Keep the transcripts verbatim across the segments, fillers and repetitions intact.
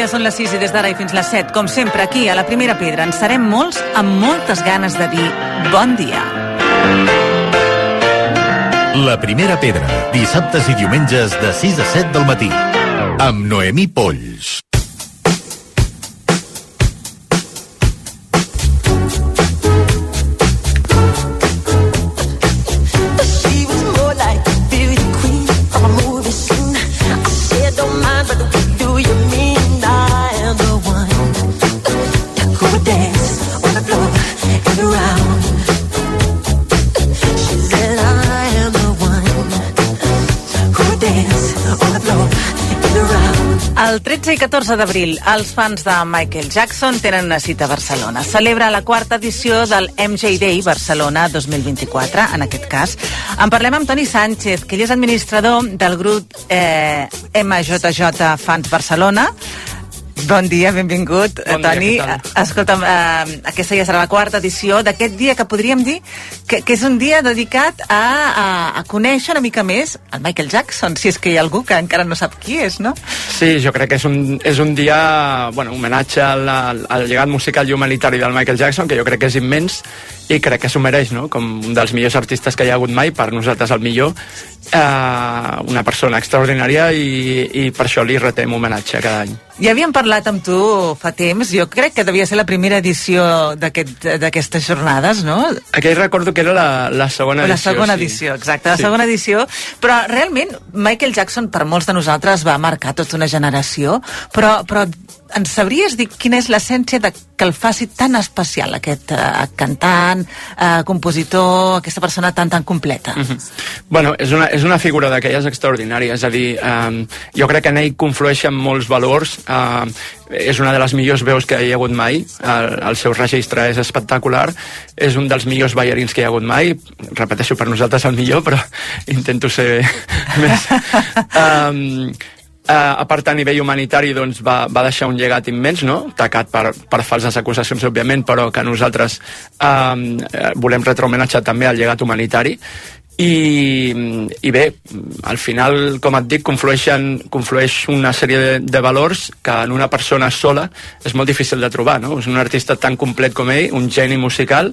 són les sis i des d'ara i fins les set, com sempre, aquí a la Primera Pedra, en serem molts amb moltes ganes de dir bon dia. La Primera Pedra, dissabtes i diumenges de sis a set del matí, amb Noemí Polls. El tretze i catorze d'abril, els fans de Michael Jackson tenen una cita a Barcelona. Celebra la quarta edició del M J Day Barcelona dos mil vint-i-quatre, en aquest cas. En parlem amb Toni Sánchez, que ell és administrador del grup eh, M J J Fans Barcelona. Bon dia, benvingut, bon Toni. Dia, Escolta'm, eh, aquesta ja serà la quarta edició d'aquest dia que podríem dir que, que és un dia dedicat a, a, a conèixer una mica més el Michael Jackson, si és que hi ha algú que encara no sap qui és, no? Sí, jo crec que és un, és un dia, bueno, homenatge al, al, al llegat musical i humanitari del Michael Jackson, que jo crec que és immens i crec que s'ho mereix, no? Com un dels millors artistes que hi ha hagut mai, per nosaltres el millor, eh, una persona extraordinària i, i per això li retem homenatge cada any. Ja havíem parlat amb tu fa temps, jo crec que devia ser la primera edició d'aquestes aquest, jornades, no? Aquell recordo que era la, la segona edició. La segona sí. edició, exacte, la sí. segona edició, però realment Michael Jackson per molts de nosaltres va marcar tota una generació, però, però ens sabries dir quina és l'essència de que el faci tan especial, aquest uh, cantant, uh, compositor, aquesta persona tan tan completa? Mm-hmm. Bueno, és una, és una figura d'aquelles extraordinàries, és a dir, um, jo crec que en ell conflueixen molts valors, uh, és una de les millors veus que hi ha hagut mai, el, el seu registre és espectacular, és un dels millors ballarins que hi ha hagut mai, repeteixo, per nosaltres el millor, però intento ser més... Um, Uh, a part, a nivell humanitari, doncs, va, va deixar un llegat immens, no? Tacat per, per falses acusacions, òbviament, però que nosaltres uh, volem retre homenatge també al llegat humanitari. I, i bé, al final, com et dic, conflueixen, conflueix una sèrie de, de valors que en una persona sola és molt difícil de trobar, no? És un artista tan complet com ell, un geni musical.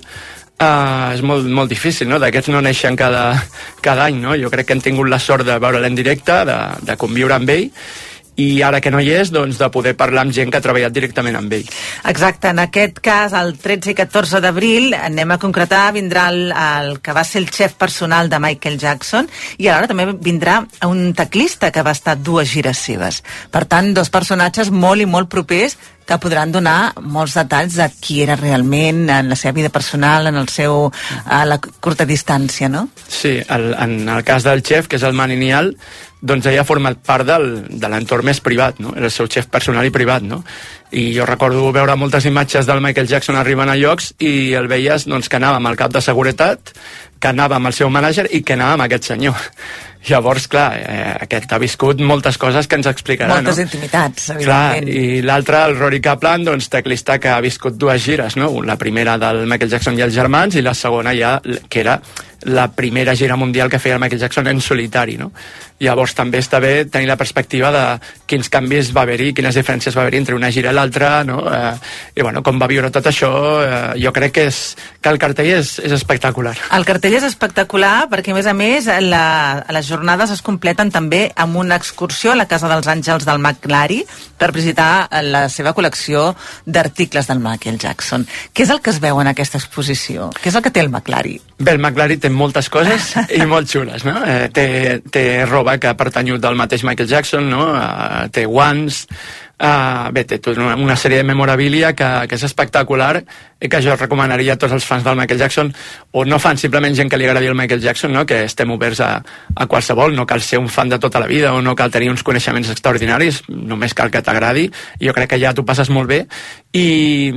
Uh, és molt, molt difícil, no? D'aquests no neixen cada, cada any, no? Jo crec que hem tingut la sort de veure'l en directe, de, de conviure amb ell, i ara que no hi és, doncs, de poder parlar amb gent que ha treballat directament amb ell. Exacte, en aquest cas, el tretze i catorze d'abril, anem a concretar, vindrà el, el que va ser el xef personal de Michael Jackson, i alhora també vindrà un teclista que va estar dues gires seves. Per tant, dos personatges molt i molt propers que podran donar molts detalls de qui era realment en la seva vida personal, en el seu, a la curta distància, no? Sí, el, en el cas del xef, que és el Manny Nial, doncs ella ha format part del, de l'entorn més privat, no? Era el seu xef personal i privat, no? I jo recordo veure moltes imatges del Michael Jackson arribant a llocs i el veies, doncs, que anava amb el cap de seguretat, que anava amb el seu mànager i que anava amb aquest senyor. Llavors, clar, eh, aquest ha viscut moltes coses que ens explicarà, moltes no? intimitats, Clar, evidentment. i l'altre, el Rory Kaplan, doncs, teclista que ha viscut dues gires, no? La primera del Michael Jackson i els germans, i la segona ja, que era la primera gira mundial que feia el Michael Jackson en solitari, no? Llavors també està bé tenir la perspectiva de quins canvis va haver-hi, quines diferències va haver-hi entre una gira i l'altra, no? Eh, I bueno, com va viure tot això, eh, jo crec que, és, que el cartell és, és espectacular. El cartell és espectacular perquè, a més a més, la, les jornades es completen també amb una excursió a la Casa dels Àngels del McLary per visitar la seva col·lecció d'articles del Michael Jackson. Què és el que es veu en aquesta exposició? Què és el que té el McLary? Bé, el McLary té moltes coses i molt xules, no? Eh, té, té roba que ha pertanyut del mateix Michael Jackson, no? Uh, té guants, uh, bé, té tota una, una sèrie de memorabilia que, que és espectacular i que jo recomanaria a tots els fans del Michael Jackson, o no fans, simplement gent que li agradi el Michael Jackson, no? Que estem oberts a, a qualsevol, no cal ser un fan de tota la vida o no cal tenir uns coneixements extraordinaris, només cal que t'agradi, jo crec que ja t'ho passes molt bé, i,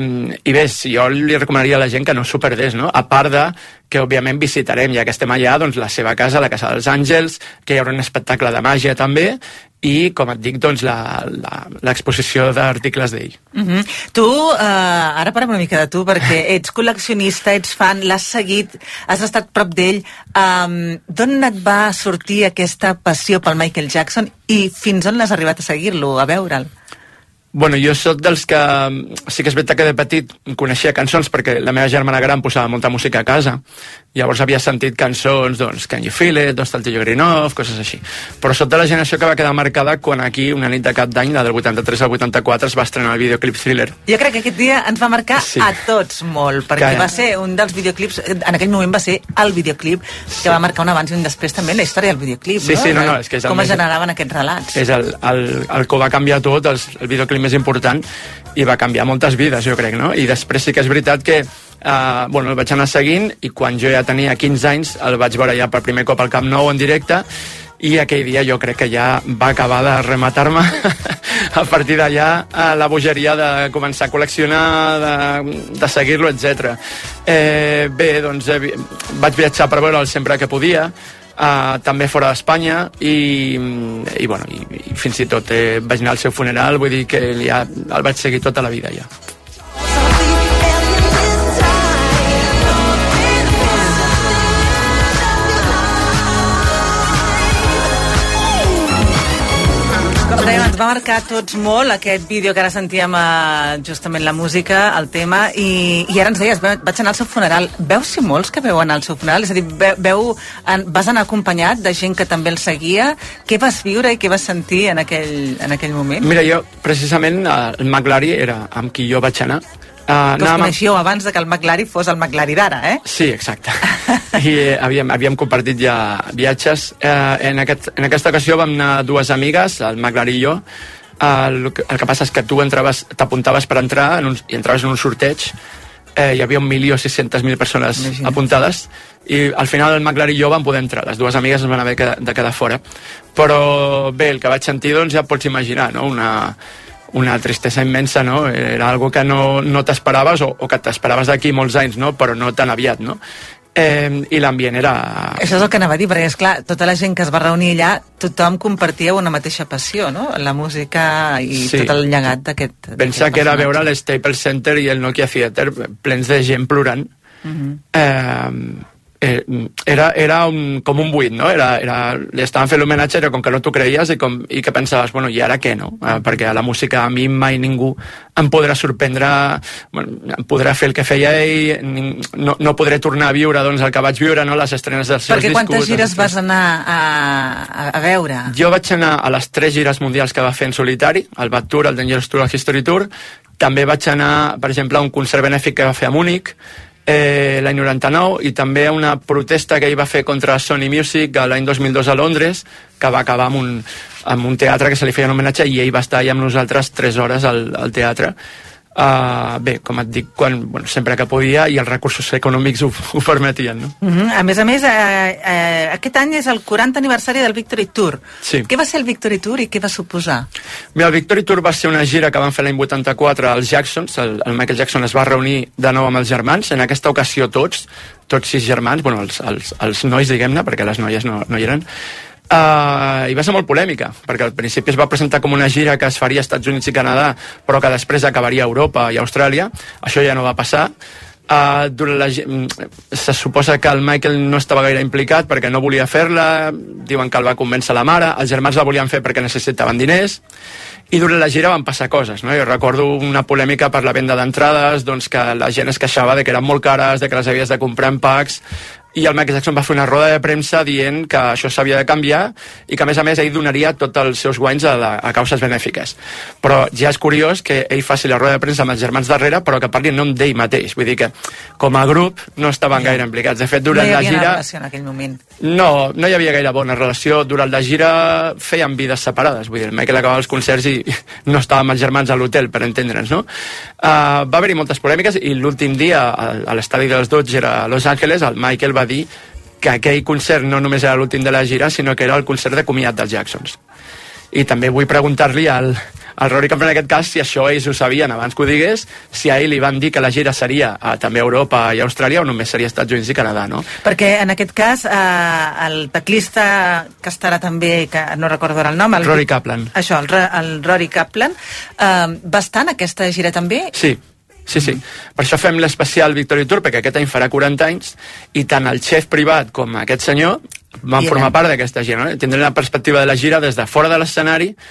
i bé, jo li recomanaria a la gent que no s'ho perdés, no? A part de que òbviament visitarem, ja que estem allà, doncs la seva casa, la Casa dels Àngels, que hi haurà un espectacle de màgia també, i, com et dic, doncs l'exposició d'articles d'ell. Uh-huh. Tu, uh, ara parlem una mica de tu, perquè ets col·leccionista, ets fan, l'has seguit, has estat prop d'ell. Um, d'on et va sortir aquesta passió pel Michael Jackson i fins on l'has arribat a seguir-lo, a veure'l? Bueno, jo sóc dels que... Sí que és veritat que de petit coneixia cançons perquè la meva germana gran posava molta música a casa. Llavors havia sentit cançons, doncs, Can You Feel It, Nostalgia Green Off, coses així. Però sóc de la generació que va quedar marcada quan aquí, una nit de cap d'any, la del vuitanta-tres al vuitanta-quatre, es va estrenar el videoclip Thriller. Jo crec que aquest dia ens va marcar sí. a tots molt, perquè que... va ser un dels videoclips, en aquell moment va ser el videoclip sí. que va marcar un abans i un després també en la història del videoclip, sí, no? Sí, no, no, és que és com es més... generaven aquests relats. És el, el, el que ho va canviar tot, el, el videoclip més important, i va canviar moltes vides, jo crec, no? I després sí que és veritat que uh, bueno, el vaig anar seguint, i quan jo ja tenia quinze anys el vaig veure ja per primer cop al Camp Nou en directe, i aquell dia jo crec que ja va acabar de rematar-me a partir d'allà a la bogeria de començar a col·leccionar, de, de seguir-lo, etcètera. Eh, bé, doncs eh, vaig viatjar per veure'l sempre que podia, Uh, també fora d'Espanya, i, i, bueno, i, i fins i tot eh, vaig anar al seu funeral, vull dir que ja el vaig seguir tota la vida ja. Com dèiem, ens va marcar tots molt aquest vídeo que ara sentíem uh, justament la música, el tema, i, i ara ens deies, vaig anar al seu funeral. Veus si molts que veuen al seu funeral? És a dir, veu, en, vas anar acompanyat de gent que també el seguia? Què vas viure i què vas sentir en aquell, en aquell moment? Mira, jo, precisament, el McLary era amb qui jo vaig anar. Uh, que us coneixíeu amb... abans de que el McLary fos el McLary d'ara, eh? Sí, exacte. I eh, havíem, havíem compartit ja viatges. Uh, en, aquest, en aquesta ocasió vam anar dues amigues, el McLary i jo. Uh, el, el que passa és que tu entraves, t'apuntaves per entrar en un, i entraves en un sorteig. Eh, hi havia un milió sis-centes mil persones Imagina. apuntades, i al final el McLary i jo vam poder entrar. Les dues amigues es van haver de quedar fora. Però bé, el que vaig sentir, doncs ja pots imaginar, no? Una... una tristesa immensa, no? Era algo que no, no t'esperaves, o, o que t'esperaves d'aquí molts anys, no? Però no tan aviat, no? Eh, I l'ambient era... Això és el que anava a dir, perquè, esclar, tota la gent que es va reunir allà, tothom compartia una mateixa passió, no? La música i sí. tot el llegat d'aquest... Pensa que era veure l'Staples Center i el Nokia Theater plens de gent plorant. Uh-huh. eh, Eh, era, era un, com un buit, no? Era, era, li estaven fent l'homenatge, era com que no t'ho creies, i, com, i que pensaves, bueno, i ara què, no? Eh, perquè a la música a mi mai ningú em podrà sorprendre, bueno, em podrà fer el que feia ell, no, no podré tornar a viure doncs, el que vaig viure, no? Les estrenes dels seus discos. Perquè quantes gires vas anar a, a, a veure? Jo vaig anar a les tres gires mundials que va fer en solitari, el Bad Tour, el Dangerous Tour, el History Tour. També vaig anar, per exemple, a un concert benèfic que va fer a Múnich, Eh, l'any noranta-nou, i també una protesta que ell va fer contra Sony Music l'any dos mil dos a Londres, que va acabar amb un, amb un teatre que se li feia un homenatge, i ell va estar allà amb nosaltres tres hores al, al teatre. Uh, bé, com et dic, quan, bueno, sempre que podia, i els recursos econòmics ho, ho permetien, no? Uh-huh. A més a més, eh, eh, aquest any és el quaranta aniversari del Victory Tour. Sí. Què va ser el Victory Tour i què va suposar? Mira, el Victory Tour va ser una gira que van fer l'any vuitanta-quatre als Jacksons. El, el Michael Jackson es va reunir de nou amb els germans, en aquesta ocasió tots, tots sis germans, bueno, els, els, els nois, diguem-ne, perquè les noies no, no hi eren. Uh, i va ser molt polèmica, perquè al principi es va presentar com una gira que es faria a Estats Units i Canadà, però que després acabaria a Europa i a Austràlia. Això ja no va passar. Uh, durant la, se suposa que el Michael no estava gaire implicat perquè no volia fer-la, diuen que el va convèncer la mare, els germans la volien fer perquè necessitaven diners, i durant la gira van passar coses, no? Jo recordo una polèmica per la venda d'entrades, doncs que la gent es queixava de que eren molt cares, de que les havies de comprar en packs, i el Michael Jackson va fer una roda de premsa dient que això s'havia de canviar i que, a més a més, ell donaria tots els seus guanys a, la, a causes benèfiques. Però ja és curiós que ell faci la roda de premsa amb els germans darrere, però que parli en nom d'ell mateix. Vull dir que, com a grup, no estaven gaire implicats. De fet, durant la gira... No hi havia una relació en aquell moment. No, no hi havia gaire bona relació. Durant la gira feien vides separades. Vull dir, el Michael acabava els concerts i no estava amb els germans a l'hotel, per entendre'ns, no? Uh, va haver-hi moltes polèmiques, i l'últim dia, a l'estadi dels Dodgers a Los Angeles, el Michael va dir que aquell concert no només era l'últim de la gira, sinó que era el concert de comiat dels Jacksons. I també vull preguntar-li al, al Rory Kaplan, en aquest cas, si això ells ho sabien abans que ho digués, si a ell li van dir que la gira seria a, també a Europa i a Austràlia, o només seria a Estats Units i Canadà, no? Perquè en aquest cas, eh, el teclista que estarà també, que no recordo ara el nom... El Rory Kaplan. Això, el, el Rory Kaplan, eh, va estar en aquesta gira també? Sí. Sí, sí. Per això fem l'especial Victory Tour, perquè aquest any farà quaranta anys, i tant el xef privat com aquest senyor van formar part d'aquesta gira, no? Tindrem la perspectiva de la gira des de fora de l'escenari,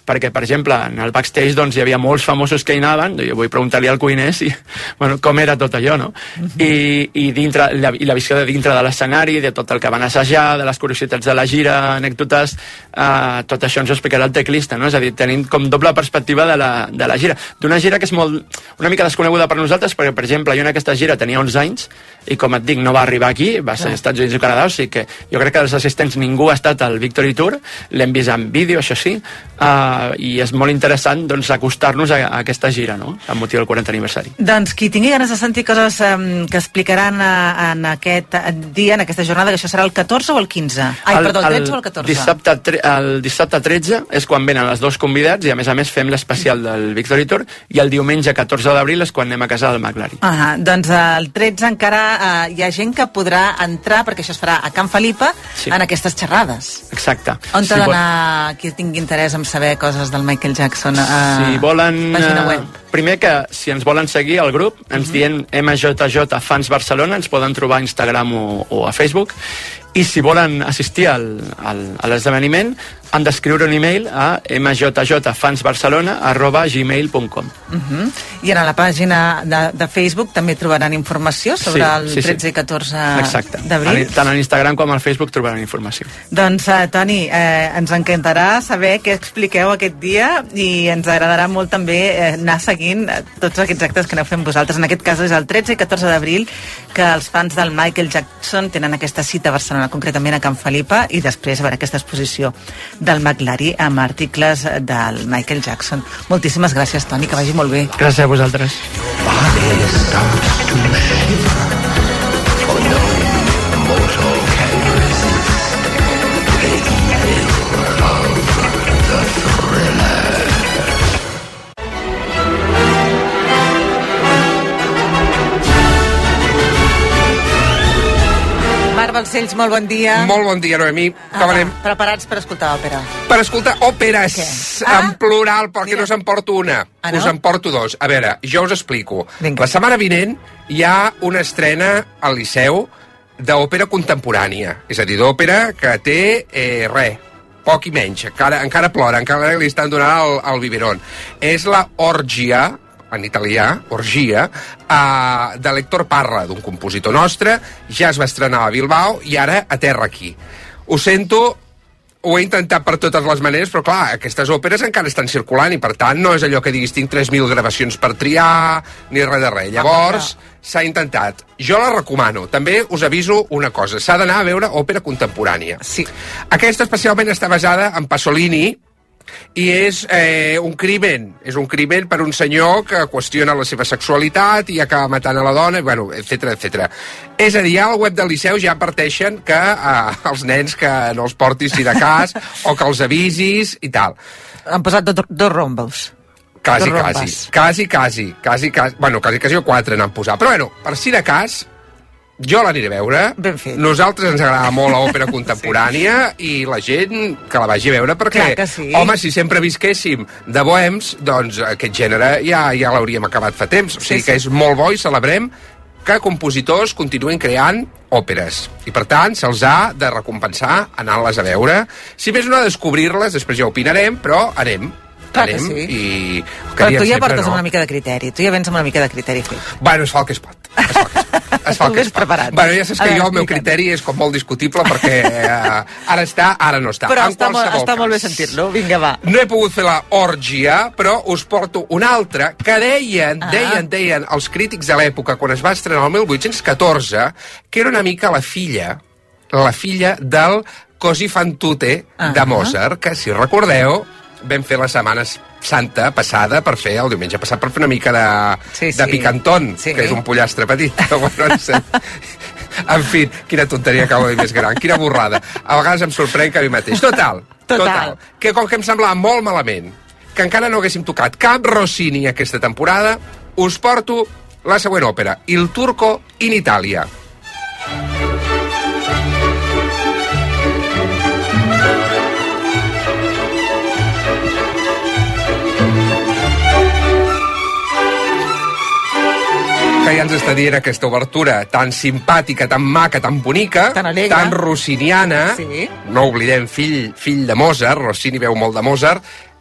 perquè, per exemple, en el backstage doncs, hi havia molts famosos que hi anaven, jo vull preguntar-li al cuiner si, bueno, com era tot allò, no? Uh-huh. I, i, dintre, la, i la visió de dintre de l'escenari, de tot el que van assajar, de les curiositats de la gira, anècdotes, eh, tot això ens ho explicarà el teclista, no? És a dir, tenim com doble perspectiva de la, de la gira. D'una gira que és molt, una mica desconeguda per nosaltres, perquè, per exemple, jo en aquesta gira tenia onze anys, i com et dic, no va arribar aquí, va ser als Estats Units i Canadà, o sigui que jo crec que dels assistents ningú ha estat al Victory Tour, l'hem vist en vídeo, això sí, uh, i és molt interessant doncs, acostar-nos a, a aquesta gira, no?, amb motiu del quarantè aniversari. Doncs qui tingui ganes de sentir coses um, que explicaran uh, en aquest dia, en aquesta jornada, que això serà el catorze o el quinze? Ai, el, perdó, el tretze o el catorze? Dissabte, el dissabte tretze és quan venen els dos convidats i a més a més fem l'especial del Victory Tour, i el diumenge catorze d'abril és quan anem a casa del McLaren. Ah, doncs el tretze encara uh, hi ha gent que podrà entrar, perquè això es farà a Can Felipa, sí, en aquestes xerrades. Exacte. On t'ha si d'anar vol... qui tingui interès en saber coses del Michael Jackson? A... Si volen... Pàgina web. Primer que, si ens volen seguir al grup, ens uh-huh. dient M J J Fans Barcelona, ens poden trobar a Instagram o, o a Facebook, i si volen assistir al, al, a l'esdeveniment, han d'escriure un e-mail a m j j fans barcelona arroba gmail punt com. Uh-huh. I en la pàgina de, de Facebook també trobaran informació sobre sí, el sí, tretze sí. i catorze d'abril. Tant a Instagram com al Facebook trobaran informació. Doncs, uh, Toni, eh, ens encantarà saber què expliqueu aquest dia, i ens agradarà molt també eh, anar seguint tots aquests actes que aneu fent vosaltres. En aquest cas és el tretze i catorze d'abril que els fans del Michael Jackson tenen aquesta cita a Barcelona, concretament a Can Felipa, i després a veure aquesta exposició del McLaren amb articles del Michael Jackson. Moltíssimes gràcies, Toni, que vagi molt bé. Gràcies a vosaltres. Marc Balcells, molt bon dia. Molt bon dia, Noemí. Com ah, anem? Preparats per escoltar òpera. Per escoltar òperes ah? en plural, perquè Mira. no se'n porto una. Ah, no? Us en porto dos. A veure, jo us explico. Vinga. La setmana vinent hi ha una estrena al Liceu d'òpera contemporània. És a dir, d'òpera que té eh, res, poc i menys. Encara, encara plora, encara li estan donant el, el biberón. És la Orgia, en italià, Orgia, uh, de l'Héctor Parra, d'un compositor nostre. Ja es va estrenar a Bilbao i ara aterra aquí. Ho sento, ho he intentat per totes les maneres, però clar, aquestes òperes encara estan circulant i per tant no és allò que diguis tinc tres mil gravacions per triar ni res de res. Llavors s'ha intentat. Jo la recomano. També us aviso una cosa, s'ha d'anar a veure òpera contemporània. Sí. Aquesta especialment està basada en Pasolini, i és eh, un crimen, és un crimen per un senyor que qüestiona la seva sexualitat i acaba matant a la dona, bueno, etcètera, etcètera. És a dir, ja al web del Liceu ja parteixen que eh, els nens que no els portis si de cas o que els avisis i tal. Han posat dos, dos rombos. Quasi, dos quasi, quasi, quasi, quasi, quasi, bueno, quasi, quasi o quatre n'han posat. Però bueno, per si de cas, jo l'aniré a veure. Ben fet. Nosaltres ens agrada molt l'òpera contemporània sí. i la gent que la vagi a veure perquè, sí. home, si sempre visquéssim de bohems, doncs aquest gènere ja, ja l'hauríem acabat fa temps. O sigui sí, sí. que és molt bo i celebrem que compositors continuen creant òperes. I per tant, se'ls ha de recompensar anant-les a veure. Si més no, a descobrir-les, després ja opinarem, però anem. Clar anem sí. i... Però tu ja portes no. una mica de criteri, tu ja vens amb una mica de criteri fet. Bueno, es fa el que es pot. Es fa el que es pot. Es fa el que es pot. Preparat. Bueno, ja saps que veure, jo el meu criteri és com molt discutible perquè eh, ara està, ara no està. Però en està, molt, està cas. molt bé sentir-lo, vinga, va. No he pogut fer la orgia, però us porto una altra que deien, ah. deien, deien els crítics de l'època, quan es va estrenar el mil vuit-cents catorze, que era una mica la filla, la filla del Così fan tutte ah. de Mozart, que si recordeu vam fer la Setmana Santa passada per fer, el diumenge passat, per fer una mica de, sí, sí. de picantón, sí. que és un pollastre petit. Però bueno, no sé. En fi, quina tonteria acabo de dir més gran, quina borrada. A vegades em sorprèn que a mi mateix. Total, total, total, que com que em semblava molt malament que encara no haguéssim tocat cap Rossini aquesta temporada, us porto la següent òpera, Il Turco in Italia. Que ja ens està dient aquesta obertura tan simpàtica, tan maca, tan bonica, tan, tan rossiniana. Sí. No oblidem, fill, fill de Mozart, Rossini veu molt de Mozart,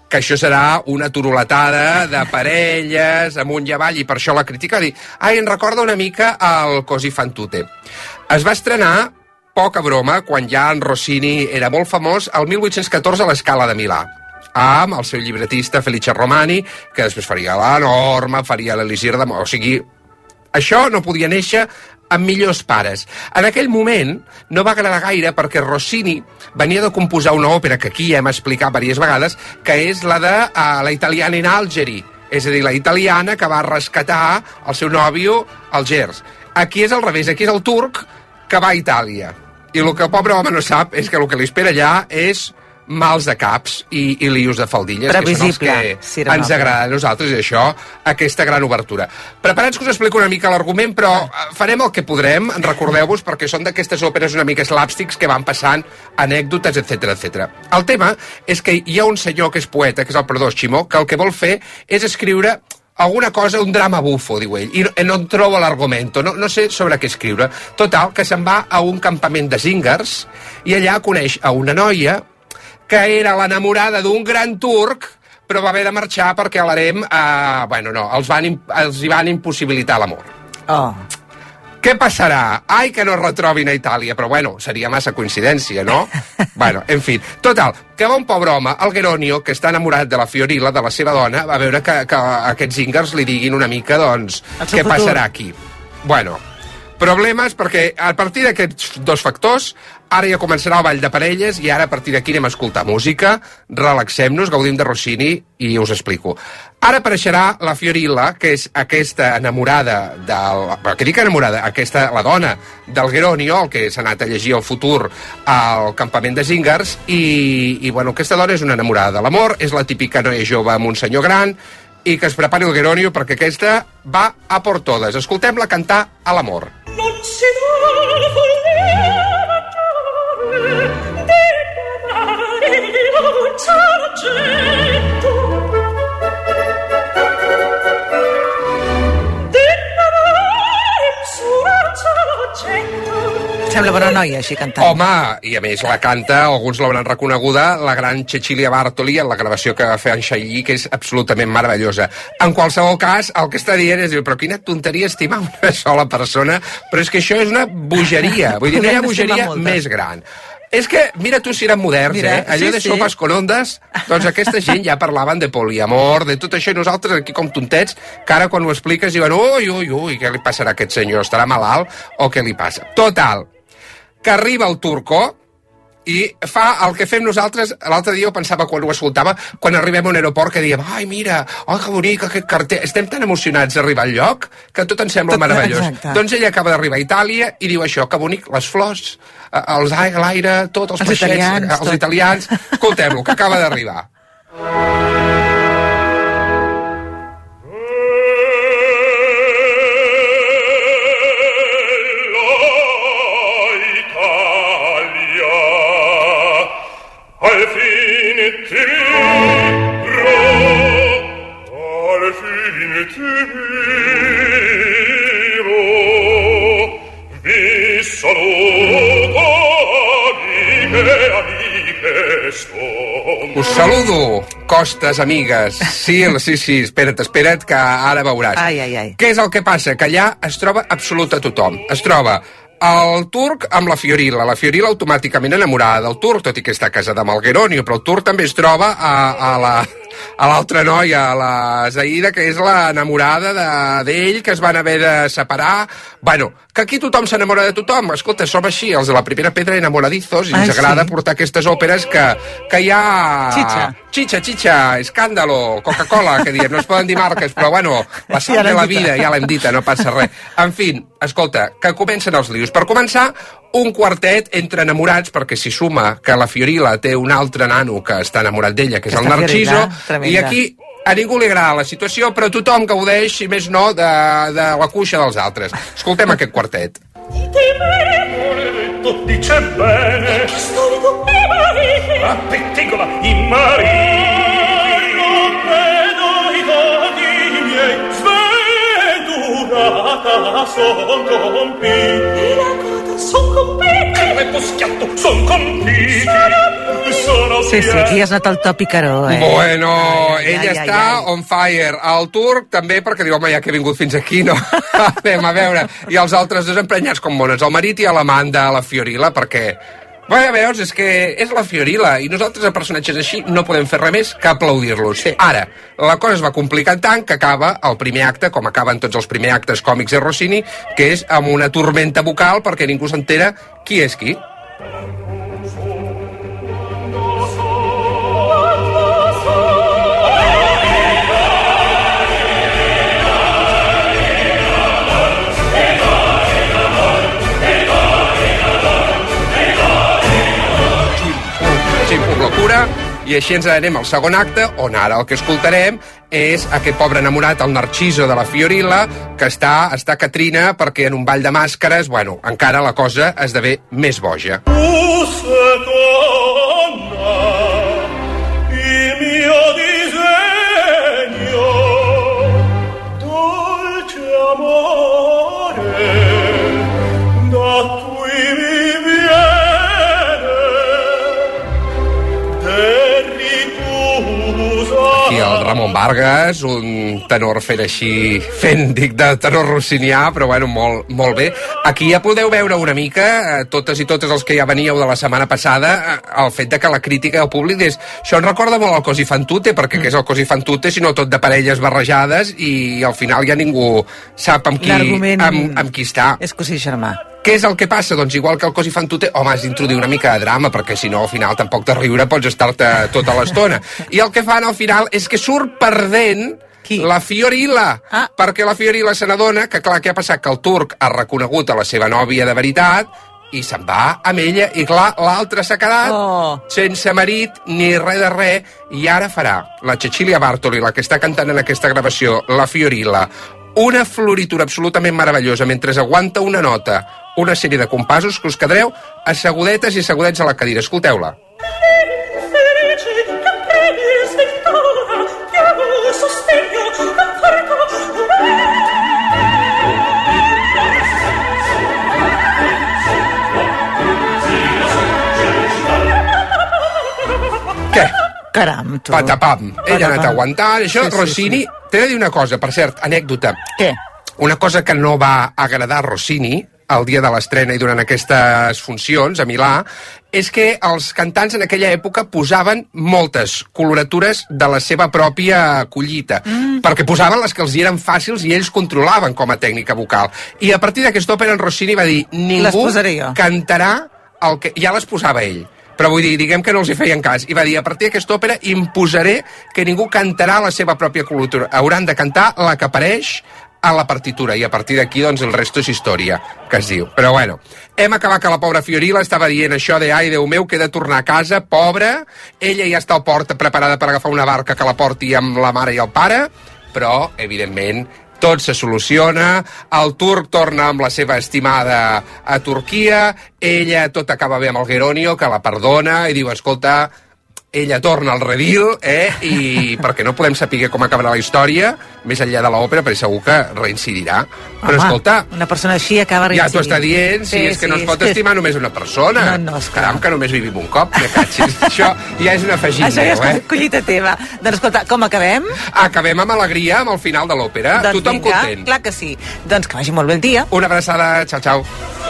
que això serà una turuletada de parelles, amunt i avall, i per això la crítica dir, ai, em recorda una mica el Così fan tutte. Es va estrenar, poca broma, quan ja en Rossini era molt famós, el mil vuit-cents catorze a l'Escala de Milà, amb el seu llibretista Felice Romani, que després faria la Norma, faria l'Elisir de... O sigui, això no podia néixer amb millors pares. En aquell moment no va agradar gaire perquè Rossini venia de composar una òpera que aquí hem explicat diverses vegades, que és la de uh, la italiana in Algeri, és a dir, la italiana que va rescatar el seu nòvio Algers. Aquí és al revés, aquí és el turc que va a Itàlia. I el que el pobre home no sap és que el que li espera allà és mals de caps i, i lios de faldilles, que són els que sí, ens agrada a nosaltres, i això, aquesta gran obertura. Preparats que us explico una mica l'argument, però farem el que podrem, recordeu-vos, perquè són d'aquestes òperes una mica slapsticks que van passant anècdotes, etcètera, etcètera. El tema és que hi ha un senyor que és poeta, que és el Perdó Ximó, que el que vol fer és escriure alguna cosa, un drama bufo, diu ell, i no, no en trobo l'argumento, no, no sé sobre què escriure. Total, que se'n va a un campament de zingars i allà coneix a una noia que era l'enamorada d'un gran turc, però va haver de marxar perquè a l'harem, eh, bueno, no, els, van, els hi van impossibilitar l'amor. Oh. Què passarà? Ai, que no es retrobin a Itàlia, però bueno, seria massa coincidència, no? Bueno, en fi, total, que va un pobre home, el Geronio, que està enamorat de la Fiorilla, de la seva dona, va veure que, que aquests zingars li diguin una mica, doncs, què futur. Passarà aquí. Bueno, problemes, perquè a partir d'aquests dos factors ara ja començarà el ball de parelles i ara a partir d'aquí anem a escoltar música, relaxem-nos, gaudim de Rossini i us explico. Ara apareixerà la Fiorilla, que és aquesta enamorada del... que dic enamorada, aquesta, la dona del Geronio, el que s'ha anat a llegir el futur al campament de zingars, i, i bueno, aquesta dona és una enamorada de l'amor, és la típica noia jove amb un senyor gran, i que es prepari el Geronio perquè aquesta va a por totes. Escoltem-la cantar a l'amor. Non si Sembla bona noia, així cantant. Home, i a més la canta, alguns l'hauran reconeguda, la gran Cecilia Bartoli, en la gravació que va fer en Xailí, que és absolutament meravellosa. En qualsevol cas, el que està dient és, però quina tonteria estimar una sola persona, però és que això és una bogeria, vull dir, no hi ha bogeria més gran. És que, mira tu si eren moderns, mira, eh? Allò sí, de sopes sí. con ondes, doncs aquesta gent ja parlaven de poliamor, de tot això, i nosaltres aquí com tontets, que ara quan ho expliques diuen, ui, ui, ui, què li passarà a aquest senyor? Estarà malalt o què li passa? Total, que arriba el turco i fa el que fem nosaltres. L'altre dia ho pensava quan ho escoltava, quan arribem a un aeroport, que diem, ai, mira, ai, que bonic aquest carter. Estem tan emocionats d'arribar al lloc que tot ens sembla tot, meravellós. Exacte. Doncs ella acaba d'arribar a Itàlia i diu això, que bonic, les flors, els l'aire, tot, els, els peixets, italians, els tot. italians. Escoltem-lo, que acaba d'arribar. Al fine ti miro, al fine ti miro, vi saluto, amiche, amiche son. Us saludo, costes, amigues. Sí, sí, sí, espera't, espera't, que ara veuràs. Ai, ai, ai. Què és el que passa? Que allà es troba absolut a tothom. Es troba el turc amb la Fiorilla, la Fiorilla automàticament enamorada del turc, tot i que està casada amb el Geronio, però el turc també es troba a, a la... a l'altra noia, a la Zaida, que és l'enamorada d'ell, que es van haver de separar. Bueno, que aquí tothom s'enamora de tothom. Escolta, som així, els de la primera pedra enamoradizos, i ens ah, agrada sí? portar aquestes òperes que, que hi ha... Chicha. Chicha, chicha, escàndalo, Coca-Cola, que diem, no es poden dir marques, però bueno, la sal de la vida, ja l'hem dita, no passa res. En fi, escolta, que comencen els lius. Per començar, un quartet entre enamorats, perquè s'hi suma que la Fiorilla té un altre nano que està enamorat d'ella, que és el Narciso, i aquí a ningú li agrada la situació, però tothom gaudeix, si més no, de, de la cuixa dels altres. Escoltem aquest quartet. Dice bene, appettigola in marito, non vedo i dati miei, sventurata son compiti. Son compiti, e poschiatto son compiti, sono Sí, sí, aquí es nota el to picaró, eh? Bueno, ai, ai, ella ai, està ai, ai. on fire. El turc també, perquè diu, home, ja que he vingut fins aquí, no? Anem a veure. I els altres dos emprenyats com mones, el marit i l'amant de la Fiorilla, perquè... Bueno, veus, és que és la Fiorilla, i nosaltres a personatges així no podem fer res més que aplaudir-los. Sí. Ara, la cosa es va complicant tant que acaba el primer acte, com acaben tots els primers actes còmics de Rossini, que és amb una tormenta vocal perquè ningú s'entera qui és qui. Locura, i així ens anem al segon acte, on ara el que escoltarem és aquest pobre enamorat, el Narciso de la Fiorilla, que està, està Catrina perquè en un ball de màscares, bueno, encara la cosa esdevé més boja. Aquí el Ramon Vargas, un tenor fent així, fent, dic, de tenor rossinià, però bueno, molt, molt bé. Aquí ja podeu veure una mica, eh, totes i totes els que ja veníeu de la setmana passada, eh, el fet de que la crítica del públic és... Això ens recorda molt el Così fan tutte, perquè què és el Così fan tutte, sinó tot de parelles barrejades, i al final ja ningú sap amb qui, amb, amb qui està. És Così germà. Què és el que passa? Doncs igual que el Così fan tutte, home, has d'introduir una mica de drama, perquè si no, al final, tampoc de riure pots estar-te tota l'estona. I el que fan al final és que surt perdent Qui? La Fiorilla, ah. perquè la Fiorilla se n'adona que, clar, què ha passat? Que el turc ha reconegut a la seva nòvia de veritat i se'n va amb ella, i clar, l'altre s'ha quedat oh. sense marit ni res de res, i ara farà la Cecilia Bartoli, la que està cantant en aquesta gravació, la Fiorilla, una floritura absolutament meravellosa mentre aguanta una nota, una sèrie de compassos que us quedareu assegudetes i assegudets a la cadira. Escolteu-la. Què? Caram, tu. Patapam. Ella ha anat aguantant. Això, sí, sí, Rossini... Sí. T'he de dir una cosa, per cert, anècdota. Què? Una cosa que no va agradar a Rossini el dia de l'estrena i durant aquestes funcions a Milà, és que els cantants en aquella època posaven moltes coloratures de la seva pròpia collita, mm. perquè posaven les que els eren fàcils i ells controlaven com a tècnica vocal. I a partir d'aquesta òpera en Rossini va dir, ningú cantarà el que... Ja les posava ell. Però vull dir, diguem que no els hi feien cas. I va dir, a partir d'aquesta òpera imposaré que ningú cantarà la seva pròpia coloratura. Hauran de cantar la que apareix a la partitura, i a partir d'aquí, doncs, el resto és història, que es diu. Però bueno, hem acabat que la pobra Fiorilla estava dient això de, ai, Déu meu, que he de tornar a casa, pobra, ella ja està al port preparada per agafar una barca que la porti amb la mare i el pare, però, evidentment, tot se soluciona, el turc torna amb la seva estimada a Turquia, ella tot acaba bé amb el Geronio, que la perdona, i diu, escolta, ella torna al redil, eh, i perquè no podem saber com acabarà la història, més enllà de l'òpera, perquè segur que reincidirà. Però, home, escolta... una persona així acaba reincidint. Ja t'ho està dient, sí, sí, és que sí, no es pot sí. estimar només una persona. No, no, Caram, que només vivim un cop, me catxis. Això ja és un afegit Això meu, ja és eh? collita teva. Doncs, escolta, com acabem? Acabem amb alegria, amb el final de l'òpera. Doncs Tothom vinga, content. clar que sí. Doncs que vagi molt bé el dia. Una abraçada, xau, xau.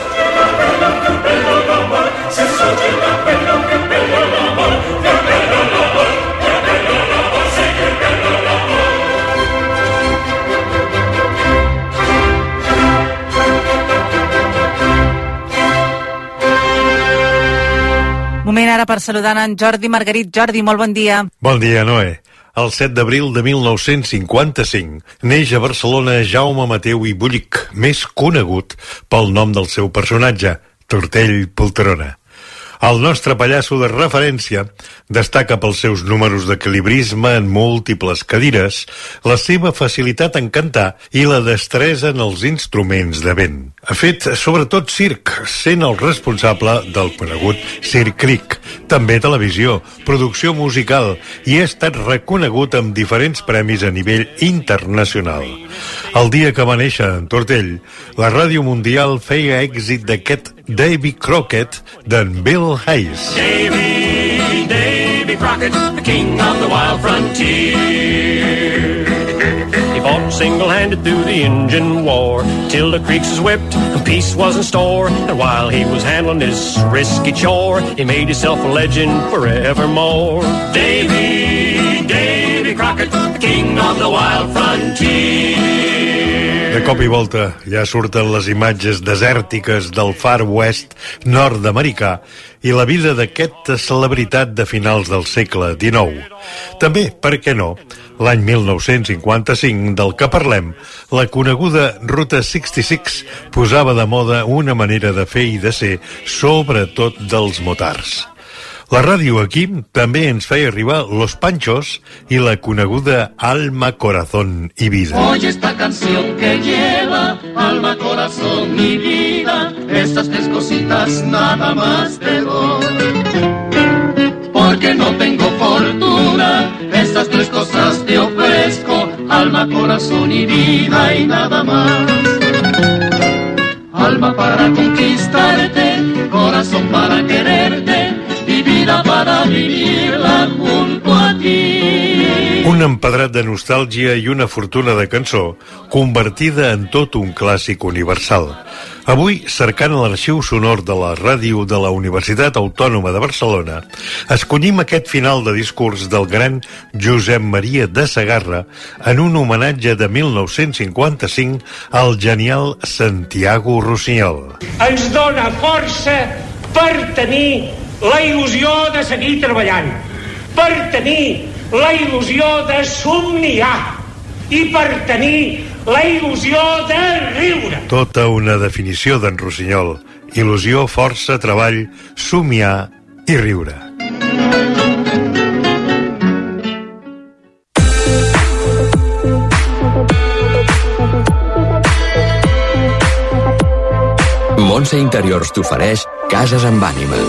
Moment ara per saludar en Jordi Margarit. Jordi, molt bon dia. Bon dia, Noé. El set d'abril de mil nou-cents cinquanta-cinc neix a Barcelona Jaume Mateu i Bullich, més conegut pel nom del seu personatge, Tortell Poltrona. El nostre pallasso de referència destaca pels seus números d'equilibrisme en múltiples cadires, la seva facilitat en cantar i la destresa en els instruments de vent. Ha fet sobretot circ, sent el responsable del conegut Circ Cric, també televisió, producció musical, i ha estat reconegut amb diferents premis a nivell internacional. El dia que va néixer en Tortell, la Ràdio Mundial feia èxit d'aquest Davy Crockett d'en Bill Hayes. Davy, Davy. Davy Crockett, the king of the wild frontier. He fought single-handed through the Indian War till the creeks was whipped and peace was in store. And while he was handling his risky chore, he made himself a legend forevermore. Davy, Davy Crockett, the king of the wild frontier. De cop i volta ja surten les imatges desèrtiques del Far West nord-americà i la vida d'aquesta celebritat de finals del segle dinou. També, per què no, l'any mil nou-cents cinquanta-cinc, del que parlem, la coneguda Ruta seixanta-sis posava de moda una manera de fer i de ser, sobretot dels motards. La ràdio aquí també ens feia arribar Los Panchos i la coneguda Alma, Corazón y Vida. Oye esta canción que lleva alma, corazón y vida, estas tres cositas nada más te doy. Porque no tengo fortuna, estas tres cosas te ofrezco, alma, corazón y vida y nada más. Alma para conquistarte, corazón para quererte, y vida para vivirla junto a ti. Un empedrat de nostàlgia i una fortuna de cançó convertida en tot un clàssic universal. Avui, cercant l'arxiu sonor de la ràdio de la Universitat Autònoma de Barcelona, escollim aquest final de discurs del gran Josep Maria de Segarra en un homenatge de mil nou-cents cinquanta-cinc al genial Santiago Rusiñol. Ens dona força per tenir la il·lusió de seguir treballant, per tenir la il·lusió de somniar i per tenir la il·lusió de riure. Tota una definició d'en Rusiñol. Il·lusió, força, treball, somiar i riure. Montse Interiors t'ofereix Cases amb ànima.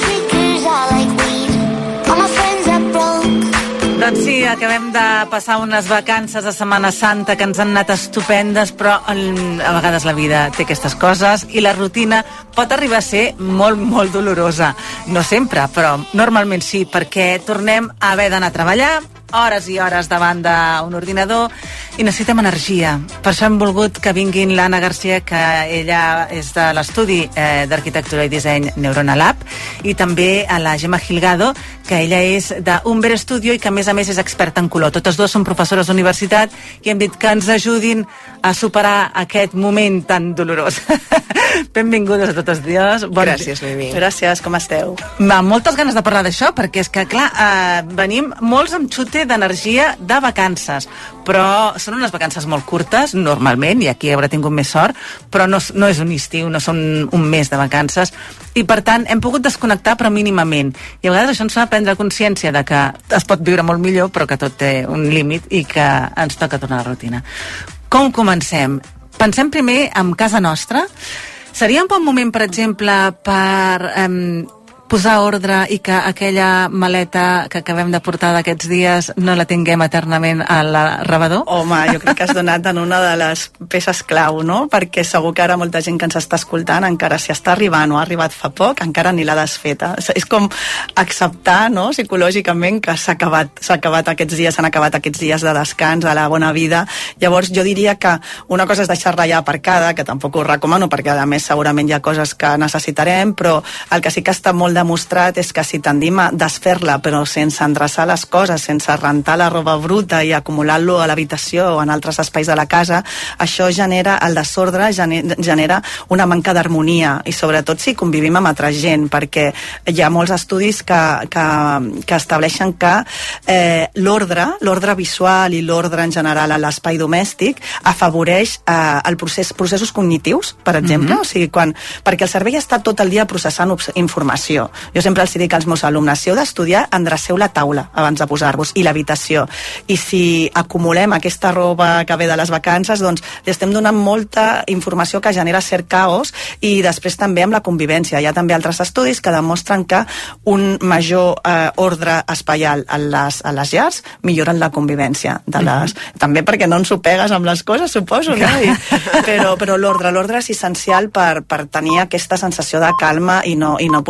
Doncs sí, acabem de passar unes vacances de Setmana Santa que ens han anat estupendes, però a vegades la vida té aquestes coses i la rutina pot arribar a ser molt, molt dolorosa. No sempre, però normalment sí, perquè tornem a haver d'anar a treballar, hores i hores davant d'un ordinador i necessitem energia. Per això hem volgut que vinguin l'Anna Garcia, que ella és de l'estudi eh, d'arquitectura i disseny Neurona Lab, i també a la Gemma Gilgado, que ella és d'Umber Studio i que a més a més és experta en color. Totes dues són professores d'universitat i hem dit que ens ajudin a superar aquest moment tan dolorós. Benvingudes a totes dues. Bon Gràcies, Mimi. Gràcies, com esteu? Amb moltes ganes de parlar d'això, perquè és que, clar, eh, venim molts amb xute d'energia de vacances, però són unes vacances molt curtes, normalment, i aquí haurà tingut més sort, però no, no és un estiu, no són un mes de vacances, i per tant hem pogut desconnectar, però mínimament. I a vegades això ens fa prendre consciència de que es pot viure molt millor, però que tot té un límit i que ens toca tornar a la rutina. Com comencem? Pensem primer en casa nostra. Seria un bon moment, per exemple, per eh, posar ordre i que aquella maleta que acabem de portar d'aquests dies no la tinguem eternament a la rebedor? Home, jo crec que has donat en una de les peces clau, no? Perquè segur que ara molta gent que ens està escoltant, encara si està arribant o ha arribat fa poc, encara ni l'ha desfeta. És com acceptar, no?, psicològicament que s'ha acabat, s'ha acabat aquests dies, s'han acabat aquests dies de descans, a la bona vida. Llavors jo diria que una cosa és deixar-la ja aparcada, que tampoc ho recomano, perquè a més segurament hi ha coses que necessitarem, però el que sí que està molt demostrat és que si tendim a desfer-la però sense endreçar les coses, sense rentar la roba bruta i acumular-lo a l'habitació o en altres espais de la casa, això genera el desordre, genera una manca d'harmonia i sobretot si convivim amb altra gent, perquè hi ha molts estudis que, que, que estableixen que eh, l'ordre, l'ordre visual i l'ordre en general a l'espai domèstic afavoreix eh, el procés, processos cognitius, per exemple, mm-hmm. o sigui, quan, perquè el cervell està tot el dia processant informació. Jo sempre els dic als meus alumnes, si heu d'estudiar, endreceu la taula abans de posar-vos i l'habitació. I si acumulem aquesta roba que ve de les vacances, doncs li estem donant molta informació que genera cert caos i després també amb la convivència. Hi ha també altres estudis que demostren que un major eh, ordre espaial a les, a les llars milloren la convivència de les... Mm-hmm. També perquè no ens ho pegues amb les coses, suposo, no? I, però però l'ordre, l'ordre és essencial per, per tenir aquesta sensació de calma i no, i no posar-te pedra